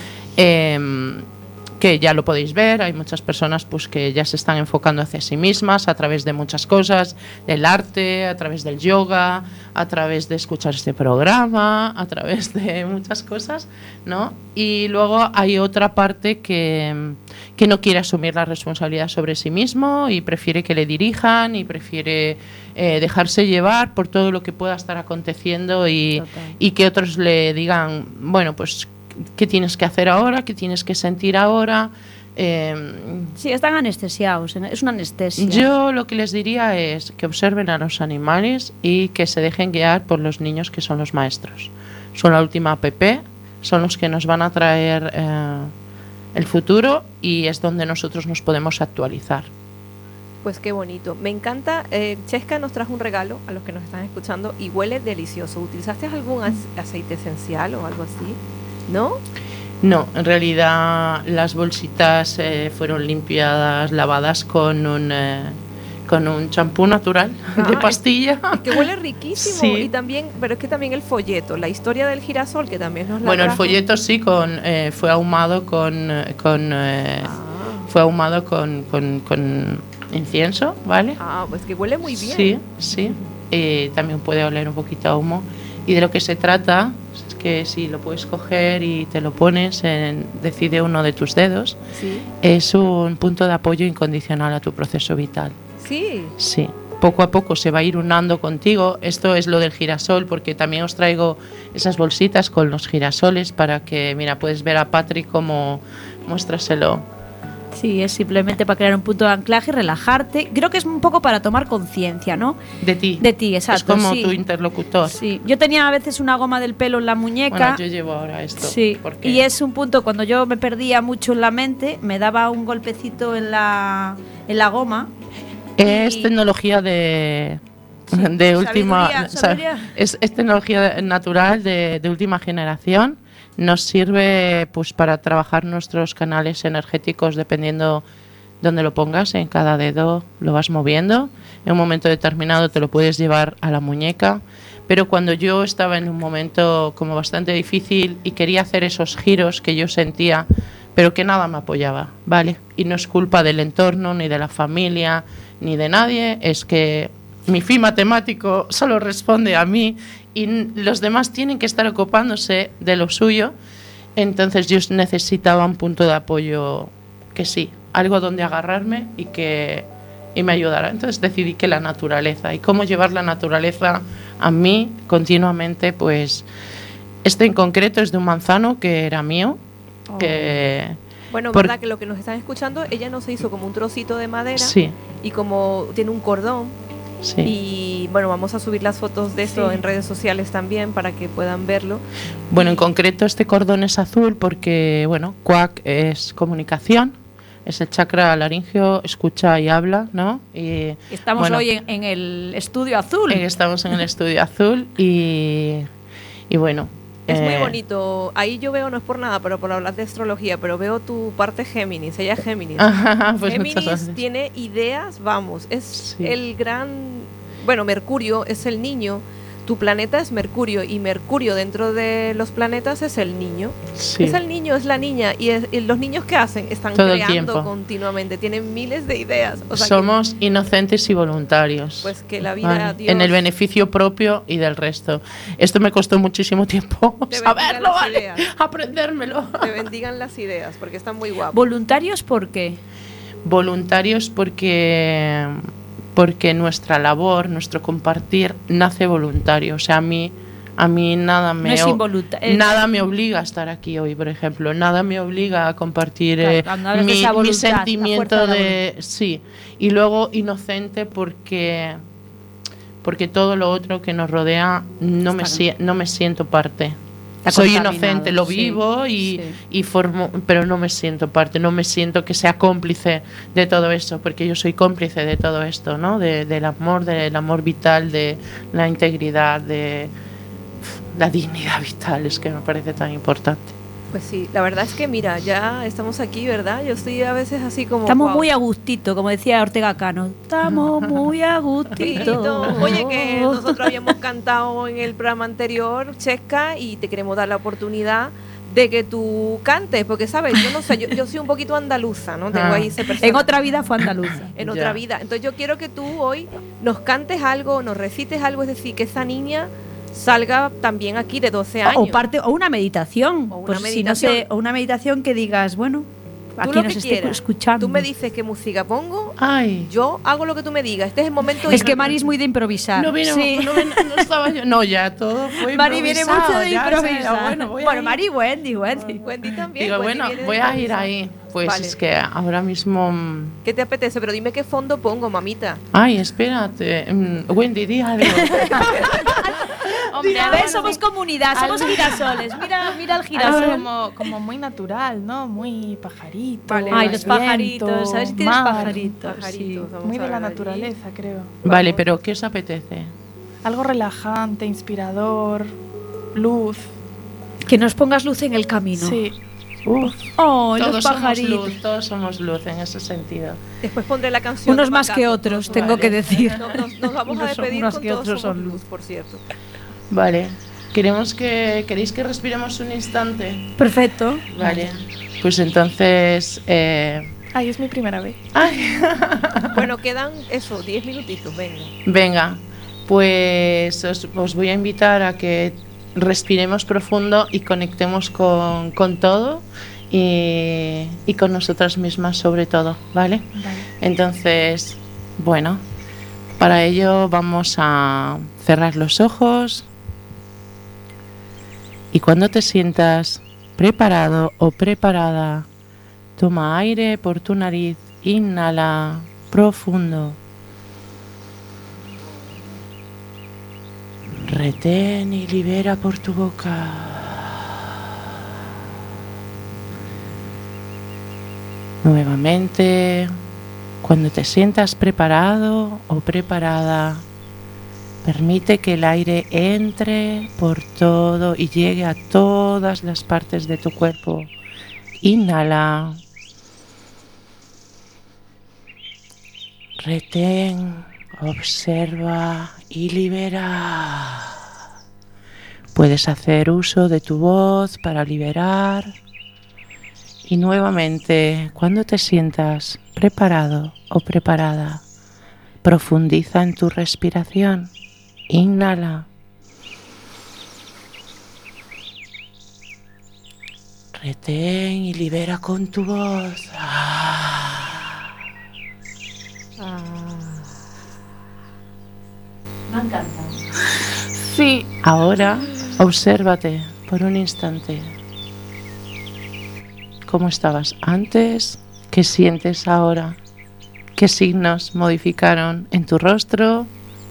eh, que ya lo podéis ver, hay muchas personas pues que ya se están enfocando hacia sí mismas a través de muchas cosas, del arte, a través del yoga, a través de escuchar este programa, a través de muchas cosas, ¿no? Y luego hay otra parte que, que no quiere asumir la responsabilidad sobre sí mismo y prefiere que le dirijan y prefiere eh, dejarse llevar por todo lo que pueda estar aconteciendo y, Total. y que otros le digan, bueno, pues qué tienes que hacer ahora, qué tienes que sentir ahora. Eh, Sí, están anestesiados, es una anestesia. yo lo que les diría es que observen a los animales y que se dejen guiar por los niños que son los maestros. Son la última app, son los que nos van a traer eh, el futuro y es donde nosotros nos podemos actualizar. Pues qué bonito. Me encanta. Eh, Chesca nos trajo un regalo a los que nos están escuchando y huele delicioso. ¿Utilizaste algún ace- aceite esencial o algo así? ¿No? No, en realidad las bolsitas eh, fueron limpiadas, lavadas con un, eh, con un champú natural Ah, de es- pastilla. Es que huele riquísimo. Sí. Y también, pero es que también el folleto, la historia del girasol, que también nos la Bueno, el trajo. folleto sí con eh, fue ahumado con, eh, con eh, Ah. fue ahumado con, con, con incienso, ¿vale? Ah, pues que huele muy bien. Sí, sí. Eh, también puede oler un poquito a humo. Y de lo que se trata es que si lo puedes coger y te lo pones, en, decide uno de tus dedos, Sí. es un punto de apoyo incondicional a tu proceso vital. Sí. Sí, poco a poco se va a ir unando contigo. Esto es lo del girasol, porque también os traigo esas bolsitas con los girasoles para que, mira, puedes ver a Patrick como muéstraselo. Sí, es simplemente para crear un punto de anclaje, relajarte. Creo que es un poco para tomar conciencia, ¿no? De ti. De ti, exacto. Es como sí. tu interlocutor. Sí, yo tenía a veces una goma del pelo en la muñeca. Bueno, yo llevo ahora esto. Sí, porque y es un punto cuando yo me perdía mucho en la mente, me daba un golpecito en la, en la goma. es y- tecnología de, de última. sabiduría, o sea, sabiduría. es, es tecnología natural de, de última generación. Nos sirve pues para trabajar nuestros canales energéticos dependiendo donde lo pongas. En cada dedo lo vas moviendo. En un momento determinado te lo puedes llevar a la muñeca. Pero cuando yo estaba en un momento como bastante difícil y quería hacer esos giros que yo sentía, pero que nada me apoyaba, ¿vale? Y no es culpa del entorno, ni de la familia, ni de nadie, es que mi fin matemático solo responde a mí y n- los demás tienen que estar ocupándose de lo suyo. Entonces yo necesitaba un punto de apoyo que sí, algo donde agarrarme y que y me ayudara. Entonces decidí que la naturaleza y cómo llevar la naturaleza a mí continuamente, pues este en concreto es de un manzano que era mío, que Bueno, Por- verdad que lo que nos están escuchando, ella no se hizo como un trocito de madera sí, y como tiene un cordón. sí. Y bueno, vamos a subir las fotos de eso Sí. en redes sociales también para que puedan verlo. Bueno, en concreto este cordón es azul porque, bueno, Quack es comunicación, es el chakra laringeo, escucha y habla, ¿no? Y Estamos bueno, hoy en, en el estudio azul. eh, estamos en el estudio azul y, y bueno. Es muy eh, bonito. Ahí yo veo, no es por nada, pero por hablar de astrología, pero veo tu parte Géminis. Ella es Géminis. pues muchas Géminis gracias. tiene ideas, vamos, es Sí. el gran, bueno, Mercurio es el niño, tu planeta es Mercurio y Mercurio dentro de los planetas es el niño. Sí. Es el niño, es la niña y, es- y los niños que hacen están Todo el creando tiempo. continuamente, tienen miles de ideas. O sea que, Somos inocentes y voluntarios. pues que la vida, Vale, Dios, en el beneficio propio y del resto. Esto me costó muchísimo tiempo Te bendiga saberlo, las ¿vale? ideas. Aprendérmelo. te bendigan las ideas porque están muy guapos. ¿Voluntarios por qué? Voluntarios porque porque nuestra labor, nuestro compartir nace voluntario. O sea, a mí a mí nada me No es o- involuntario. nada me obliga a estar aquí hoy, por ejemplo. Nada me obliga a compartir Claro, eh, cuando hablas de mi, esa mi voluntad, la sentimiento fuerza de la de sí. Y luego inocente porque porque todo lo otro que nos rodea no me Está- sie- no me siento parte. Está Soy contaminado, inocente, lo sí, vivo y, sí. y formo, pero no me siento parte, no me siento que sea cómplice de todo eso, porque yo soy cómplice de todo esto, ¿no? De- del amor, del amor vital, de la integridad, de la dignidad vital, es que me parece tan importante. Pues sí, la verdad es que mira, ya estamos aquí, ¿verdad? Yo estoy a veces así como... Estamos guau. muy a gustito, como decía Ortega Cano. Estamos muy a Tito. gustito. Oye, que nosotros habíamos cantado en el programa anterior, Chesca, y te queremos dar la oportunidad de que tú cantes, porque sabes, yo no sé, yo, yo soy un poquito andaluza, ¿no? Tengo Ah. ahí ese En personaje. otra vida fue andaluza. En Ya. otra vida. Entonces yo quiero que tú hoy nos cantes algo, nos recites algo, es decir, que esa niña salga también aquí de doce años. O parte o una meditación. O una Pues si no meditación. sé, o una meditación que digas, bueno, Tú aquí lo nos que esté quieras. escuchando. Tú me dices qué música pongo, Ay, yo hago lo que tú me digas. Este es el momento... Es que Mari es muy de improvisar. no vino, Sí. no, vino- no estaba yo, no, ya todo fue Mari viene improvisado, mucho de ya, improvisar. bueno, voy a Bueno, ir. Mari, Wendy, Wendy. Wendy también. Digo, Wendy bueno, viene de voy a ir improvisar. ahí. Pues Vale. es que ahora mismo mm, ¿Qué te apetece? Pero dime qué fondo pongo, mamita. ay, espérate. mm, Wendy, di algo. Hombre, A algo ver, somos comunidad, somos algo- girasoles. Mira, mira el algo girasol. como, como muy natural, ¿no? Muy pajarito. Vale. Ay, los viento, pajaritos. ¿Sabes si tienes mar. pajaritos? Pajaritos, Sí. vamos Muy a de la ver allí. naturaleza, creo. Vale, pero ¿qué os apetece? Algo relajante, inspirador, luz. Que nos pongas luz en el camino. Sí. Uf, Oh, todos los somos pajaritos. luz, todos somos luz en ese sentido. Después pondré la canción. Unos de más que Macaco, otros, todos, tengo vale. que decir. No, nos, nos vamos a Unos son despedir unos con que todos otros somos son luz, por cierto. Vale, queremos que queréis que respiremos un instante. Perfecto. Vale, pues entonces. Eh... Ay, es mi primera vez. Ay. Bueno, quedan eso, diez minutitos, venga. Venga, pues os, os voy a invitar a que respiremos profundo y conectemos con, con todo y, y con nosotras mismas sobre todo, ¿vale? Vale. Entonces, bueno, para ello vamos a cerrar los ojos y cuando te sientas preparado o preparada, toma aire por tu nariz, inhala profundo. Retén y libera por tu boca. Nuevamente, cuando te sientas preparado o preparada, permite que el aire entre por todo y llegue a todas las partes de tu cuerpo. Inhala. Retén, observa y libera. Puedes hacer uso de tu voz para liberar. Y nuevamente, cuando te sientas preparado o preparada, profundiza en tu respiración. Inhala. Retén y libera con tu voz. Ah. Me encanta. Sí, Ahora, obsérvate por un instante. ¿Cómo estabas antes? ¿Qué sientes ahora? ¿Qué signos modificaron en tu rostro?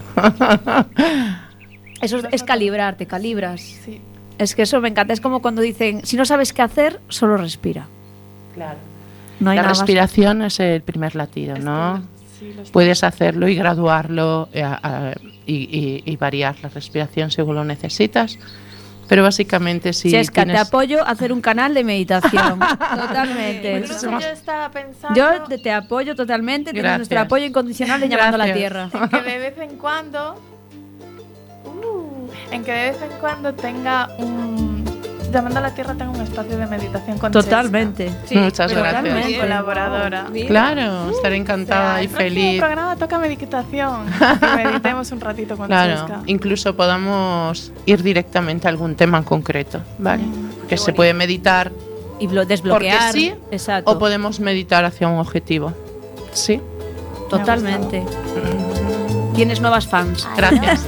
Eso es, es calibrar, te calibras. sí. Es que eso me encanta. Es como cuando dicen, si no sabes qué hacer, solo respira. Claro. No hay La nada más. respiración es el primer latido, ¿no? Es que- sí, lo estoy- Puedes hacerlo y graduarlo eh, a- y, y- y variar la respiración según lo necesitas, pero básicamente si Chesca, tienes... te apoyo a hacer un canal de meditación. Totalmente. Bueno, eso yo estaba pensando Yo te, te apoyo totalmente. Tienes Gracias. nuestro apoyo incondicional de Llamando a la Gracias. Tierra. en que de vez en cuando uh, en que de vez en cuando tenga un Llamando a la Tierra tenga un espacio de meditación con Totalmente. Sí, Muchas pero gracias. muy Chesca, bien. colaboradora. Mira. Claro, estaré O encantada sea, y el próximo feliz. programa toca meditación. Que meditemos un ratito con Claro, Chesca. incluso podamos ir directamente a algún tema en concreto, ¿vale? Mm, Que se puede meditar Y blo- desbloquear. porque sí, Exacto. o podemos meditar hacia un objetivo. Sí, Totalmente. Tienes nuevas fans. gracias.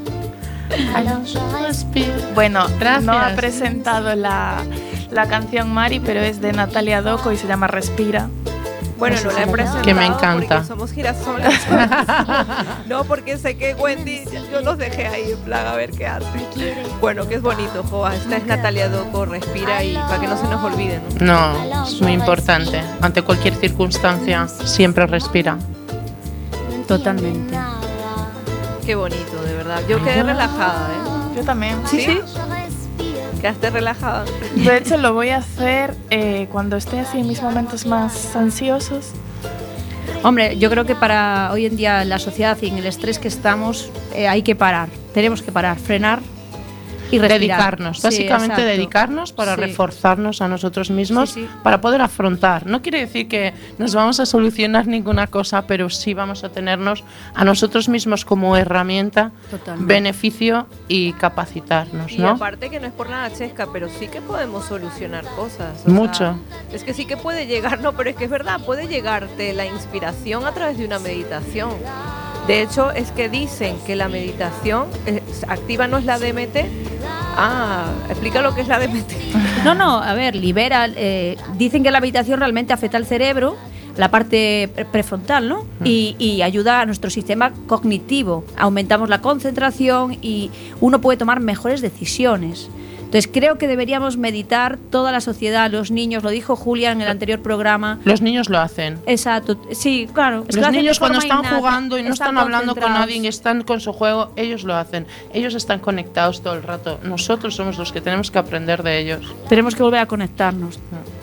Bueno, Gracias. no ha presentado la, la canción Mari, pero es de Natalia Doco y se llama Respira. Bueno, no la he presentado Que me encanta. porque somos girasoles. No, porque sé que Wendy, yo los dejé ahí en plan a ver qué hace. Bueno, que es bonito, Joa. Esta es Natalia Doco, respira y para que no se nos olvide, ¿no? No, es muy importante. Ante cualquier circunstancia, siempre respira. Totalmente. Qué bonito, de verdad. Yo quedé relajada, ¿eh? Yo también. Sí, sí. Quedaste relajada. De hecho, lo voy a hacer eh, cuando esté así en mis momentos más ansiosos. Hombre, yo creo que para hoy en día en la sociedad y en el estrés que estamos, eh, hay que parar. Tenemos que parar, frenar y respirar. Dedicarnos, Sí, básicamente exacto. dedicarnos para Sí. reforzarnos a nosotros mismos, Sí, sí. para poder afrontar. No quiere decir que nos vamos a solucionar ninguna cosa, pero sí vamos a tenernos a nosotros mismos como herramienta, Totalmente. beneficio y capacitarnos, Y ¿no? aparte que no es por nada chesca, pero sí que podemos solucionar cosas. o Mucho. sea, es que sí que puede llegar, no, pero es que es verdad, puede llegarte la inspiración a través de una meditación. De hecho, es que dicen que la meditación eh, activa no es la D M T. Ah, explica lo que es la D M T. No, no, a ver, libera. eh, dicen que la meditación realmente afecta al cerebro, la parte pre- prefrontal, ¿no? Y, y ayuda a nuestro sistema cognitivo. Aumentamos la concentración y uno puede tomar mejores decisiones. Entonces creo que deberíamos meditar toda la sociedad, los niños, lo dijo Julia en el anterior programa. Los niños lo hacen. Exacto, sí, claro. es que lo Los hacen de niños cuando forma están innata, jugando y no están, hablando con concentrados. nadie y están con su juego, ellos lo hacen. Ellos están conectados todo el rato. Nosotros somos los que tenemos que aprender de ellos. Tenemos que volver a conectarnos.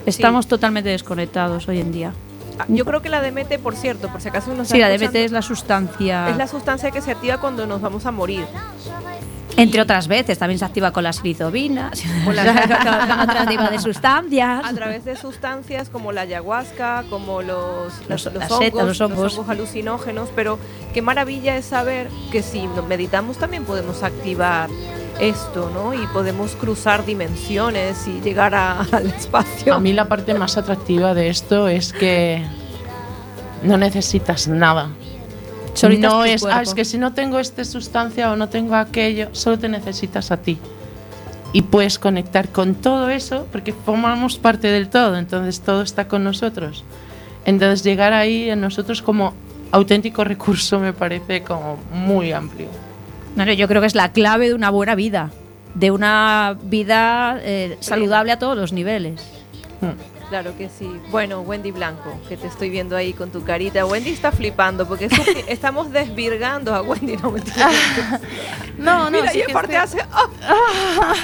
Estamos sí. totalmente desconectados hoy en día. Yo creo que la D M T, por cierto, por si acaso nos Sí, la D M T es la sustancia... Es la sustancia que se activa cuando nos vamos a morir. Entre otras veces, también se activa con la psilocibina, con otro tipo de sustancias. A través de sustancias como la ayahuasca, como los, los, los, las hongos, setas, los, hongos. los hongos alucinógenos, pero qué maravilla es saber que si meditamos también podemos activar esto, ¿no? Y podemos cruzar dimensiones y llegar a, al espacio. A mí la parte más atractiva de esto es que no necesitas nada. Solitas no tu es, cuerpo. ah, es que si no tengo esta sustancia o no tengo aquello, solo te necesitas a ti. Y puedes conectar con todo eso porque formamos parte del todo, entonces todo está con nosotros. Entonces llegar ahí en nosotros como auténtico recurso me parece como muy amplio. No, no, yo creo que es la clave de una buena vida, de una vida eh, saludable a todos los niveles. Mm. Claro que sí. Bueno, Wendy Blanco, que te estoy viendo ahí con tu carita. Wendy está flipando porque es un, estamos desvirgando a Wendy. No, mentira. No, no, Mira, sí y que aparte estoy... hace... ¡Oh!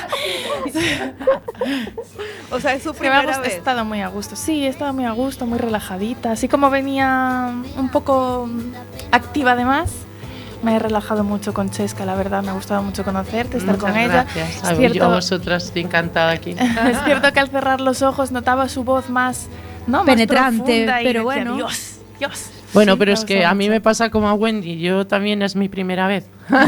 O sea, es su Es que me ha primera gust- vez. He estado muy a gusto. Sí, he estado muy a gusto, muy relajadita. Así como venía un poco activa además, me he relajado mucho con Chesca, la verdad. Me ha gustado mucho conocerte, estar Muchas con ella. gracias. Es Yo cierto, a vosotras estoy encantada aquí. es cierto que al cerrar los ojos notaba su voz más, ¿no? Más Penetrante, profunda y pero decía, bueno. Dios, Dios. Bueno, Sí, pero me es ha que gustado a mí mucho. me pasa como a Wendy, yo también es mi primera vez.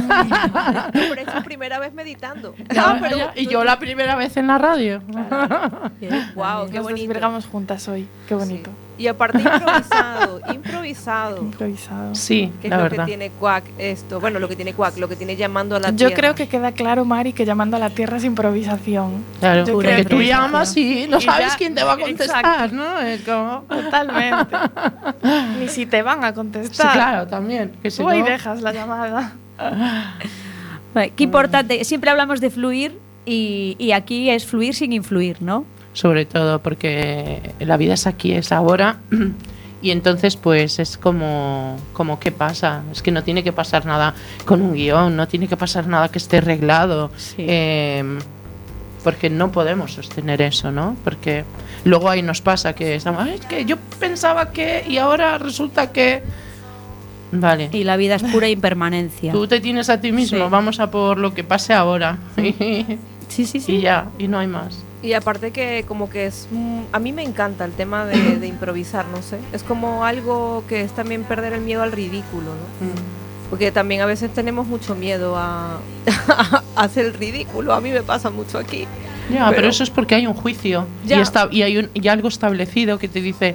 Pero es su primera vez meditando. Ah, pero y yo la primera vez en la radio. Wow, qué Nos bonito. desvirgamos juntas hoy. Qué bonito. Sí. Y aparte improvisado, improvisado. Improvisado. Sí, ¿Qué es la lo verdad. que tiene Quack esto? Bueno, lo que tiene Quack, lo que tiene llamando a la Yo tierra. creo que queda claro, Mari, que llamando a la tierra es improvisación. Claro, Yo porque creo tú que- llamas y no Y sabes ya- quién te va a contestar, exacto. ¿no? Es como... Totalmente. Ni si te van a Sí, contestar. claro, también. Que si Tú ahí no- dejas la llamada. Vale, qué importante, siempre hablamos de fluir y, y aquí es fluir sin influir, ¿no? Sobre todo porque la vida es aquí, es ahora. Y entonces pues es como, como ¿qué pasa? Es que no tiene que pasar nada con un guión, no tiene que pasar nada que esté arreglado. Sí. Eh, porque no podemos sostener eso, ¿no? Porque luego ahí nos pasa que estamos, "Ay, es que yo pensaba que y ahora resulta que... Vale. Y la vida es pura impermanencia. Tú te tienes a ti mismo, Sí. vamos a por lo que pase ahora. Sí, sí, sí. Y ya, y no hay más. Y aparte que como que es... mm, a mí me encanta el tema de, de improvisar, no sé. Es como algo que es también perder el miedo al ridículo, ¿no? Porque también a veces tenemos mucho miedo a, a hacer el ridículo. A mí me pasa mucho aquí. Ya, pero, Pero- eso es porque hay un juicio Ya. y, está, y hay un, y algo establecido que te dice,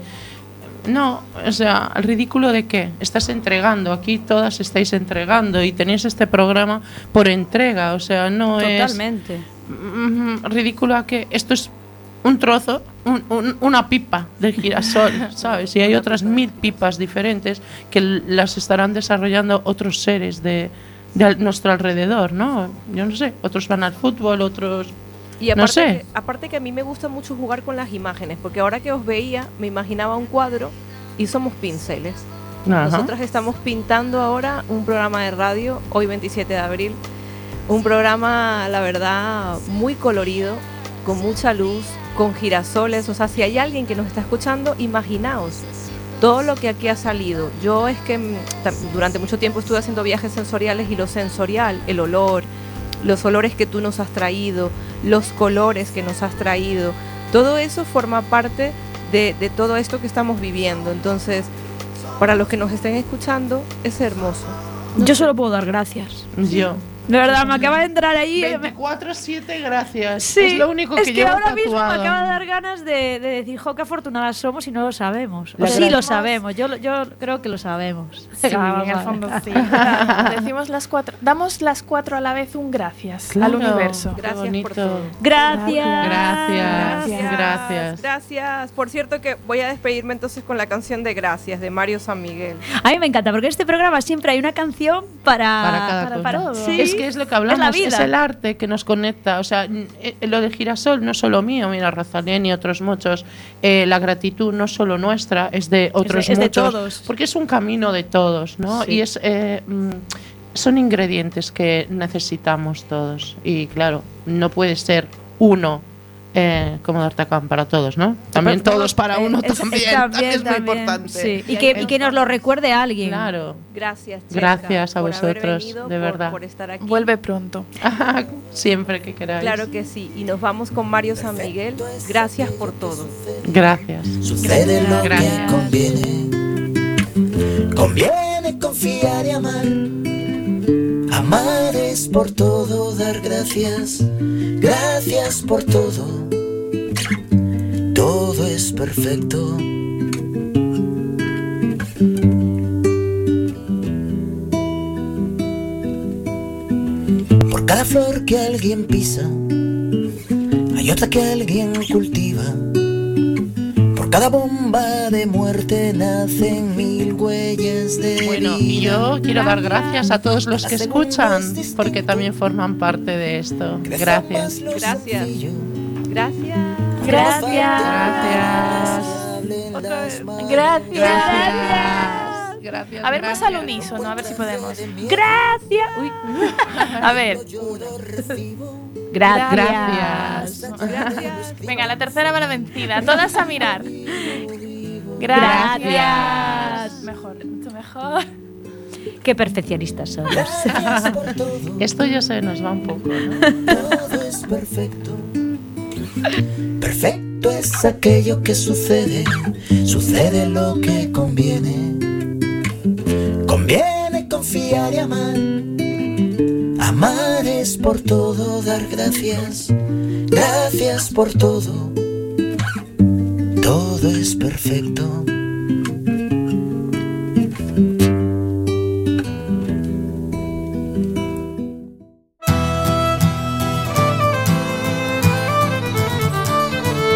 no, o sea, ¿el ridículo de qué? Estás entregando, aquí todas estáis entregando y tenéis este programa por entrega, o sea, no Totalmente. es mm, ridículo a que esto es un trozo, un- un- una pipa del girasol, ¿sabes? Y hay otras mil pipas diferentes que l- las estarán desarrollando otros seres de, de al- nuestro alrededor, ¿no? Yo no sé, otros van al fútbol, otros... Y aparte, No sé. que, aparte que a mí me gusta mucho jugar con las imágenes, porque ahora que os veía, me imaginaba un cuadro y somos pinceles. Ajá. Nosotras estamos pintando ahora un programa de radio, hoy veintisiete de abril, un programa, la verdad, muy colorido, con mucha luz, con girasoles. O sea, si hay alguien que nos está escuchando, imaginaos todo lo que aquí ha salido. Yo es que mm, tam- durante mucho tiempo estuve haciendo viajes sensoriales y lo sensorial, el olor, los olores que tú nos has traído, los colores que nos has traído, todo eso forma parte de, de todo esto que estamos viviendo. Entonces, para los que nos estén escuchando, es hermoso. Yo solo puedo dar gracias. Yo. De verdad, me acaba de entrar ahí. me- veinticuatro siete, gracias. Sí, es lo único que, es que llevo ahora mismo me tatuado. acaba de dar ganas de, de decir, jo, qué afortunadas somos y no lo sabemos. O La sí verdad. lo sabemos, yo, lo- yo creo que lo sabemos. Sí, Venga, vamos en el a ver. fondo sí. Decimos las cuatro. Damos las cuatro a la vez un gracias Claro. al universo. Qué Gracias bonito. por todo. Gracias. Gracias. Gracias. Gracias. Por cierto que voy a despedirme entonces con la canción de Gracias de Mario San Miguel. A mí me encanta, porque en este programa siempre hay una canción para, Para cada para- cosa. para todo. Sí. Es que es lo que hablamos, Es la vida. es el arte que nos conecta. O sea, n- eh, lo del girasol no es solo mío, mira, Razalén y otros muchos. Eh, la gratitud no es solo nuestra, es de otros es de muchos. todos. Porque es un camino de todos, ¿no? Sí. Y es, eh, mm, son ingredientes que necesitamos todos. Y claro, no puede ser uno eh, como D'Artagnan para todos, ¿no? También Pero, todos para uno es- también, también, es muy también, importante. sí. Y, que, y que nos lo recuerde alguien. Claro. Gracias, Chesca, Gracias a por haber vosotros, venido, de por- verdad. por estar aquí. Vuelve pronto. Siempre que queráis. Claro que sí. Y nos vamos con Mario San Miguel. Gracias por todo. Gracias. Sucede lo Gracias. que conviene. Conviene confiar y amar. Amar es por todo, dar gracias. Gracias por todo. Todo es perfecto. Por cada flor que alguien pisa, hay otra que alguien cultiva. Por cada bomba de muerte nacen mil huellas de Bueno, y yo quiero dar gracias a todos los que escuchan, porque también forman parte de esto. Gracias. Gracias. Gracias. Gracias. Gracias. Gracias. Gracias. Gracias. A ver, más gracias. al unísono, a ver si podemos. Gracias. Uy. A ver. Gracias. Gracias. Venga, la tercera va la vencida. Todas a mirar. Gracias. Gracias. Mejor, mucho mejor. Qué perfeccionistas somos. Gracias por todo. Esto ya se nos va un poco, ¿no? Todo es perfecto. Perfecto es aquello que sucede. Sucede lo que conviene. Conviene confiar y amar. Amar es por todo, dar gracias. Gracias por todo. Todo es perfecto.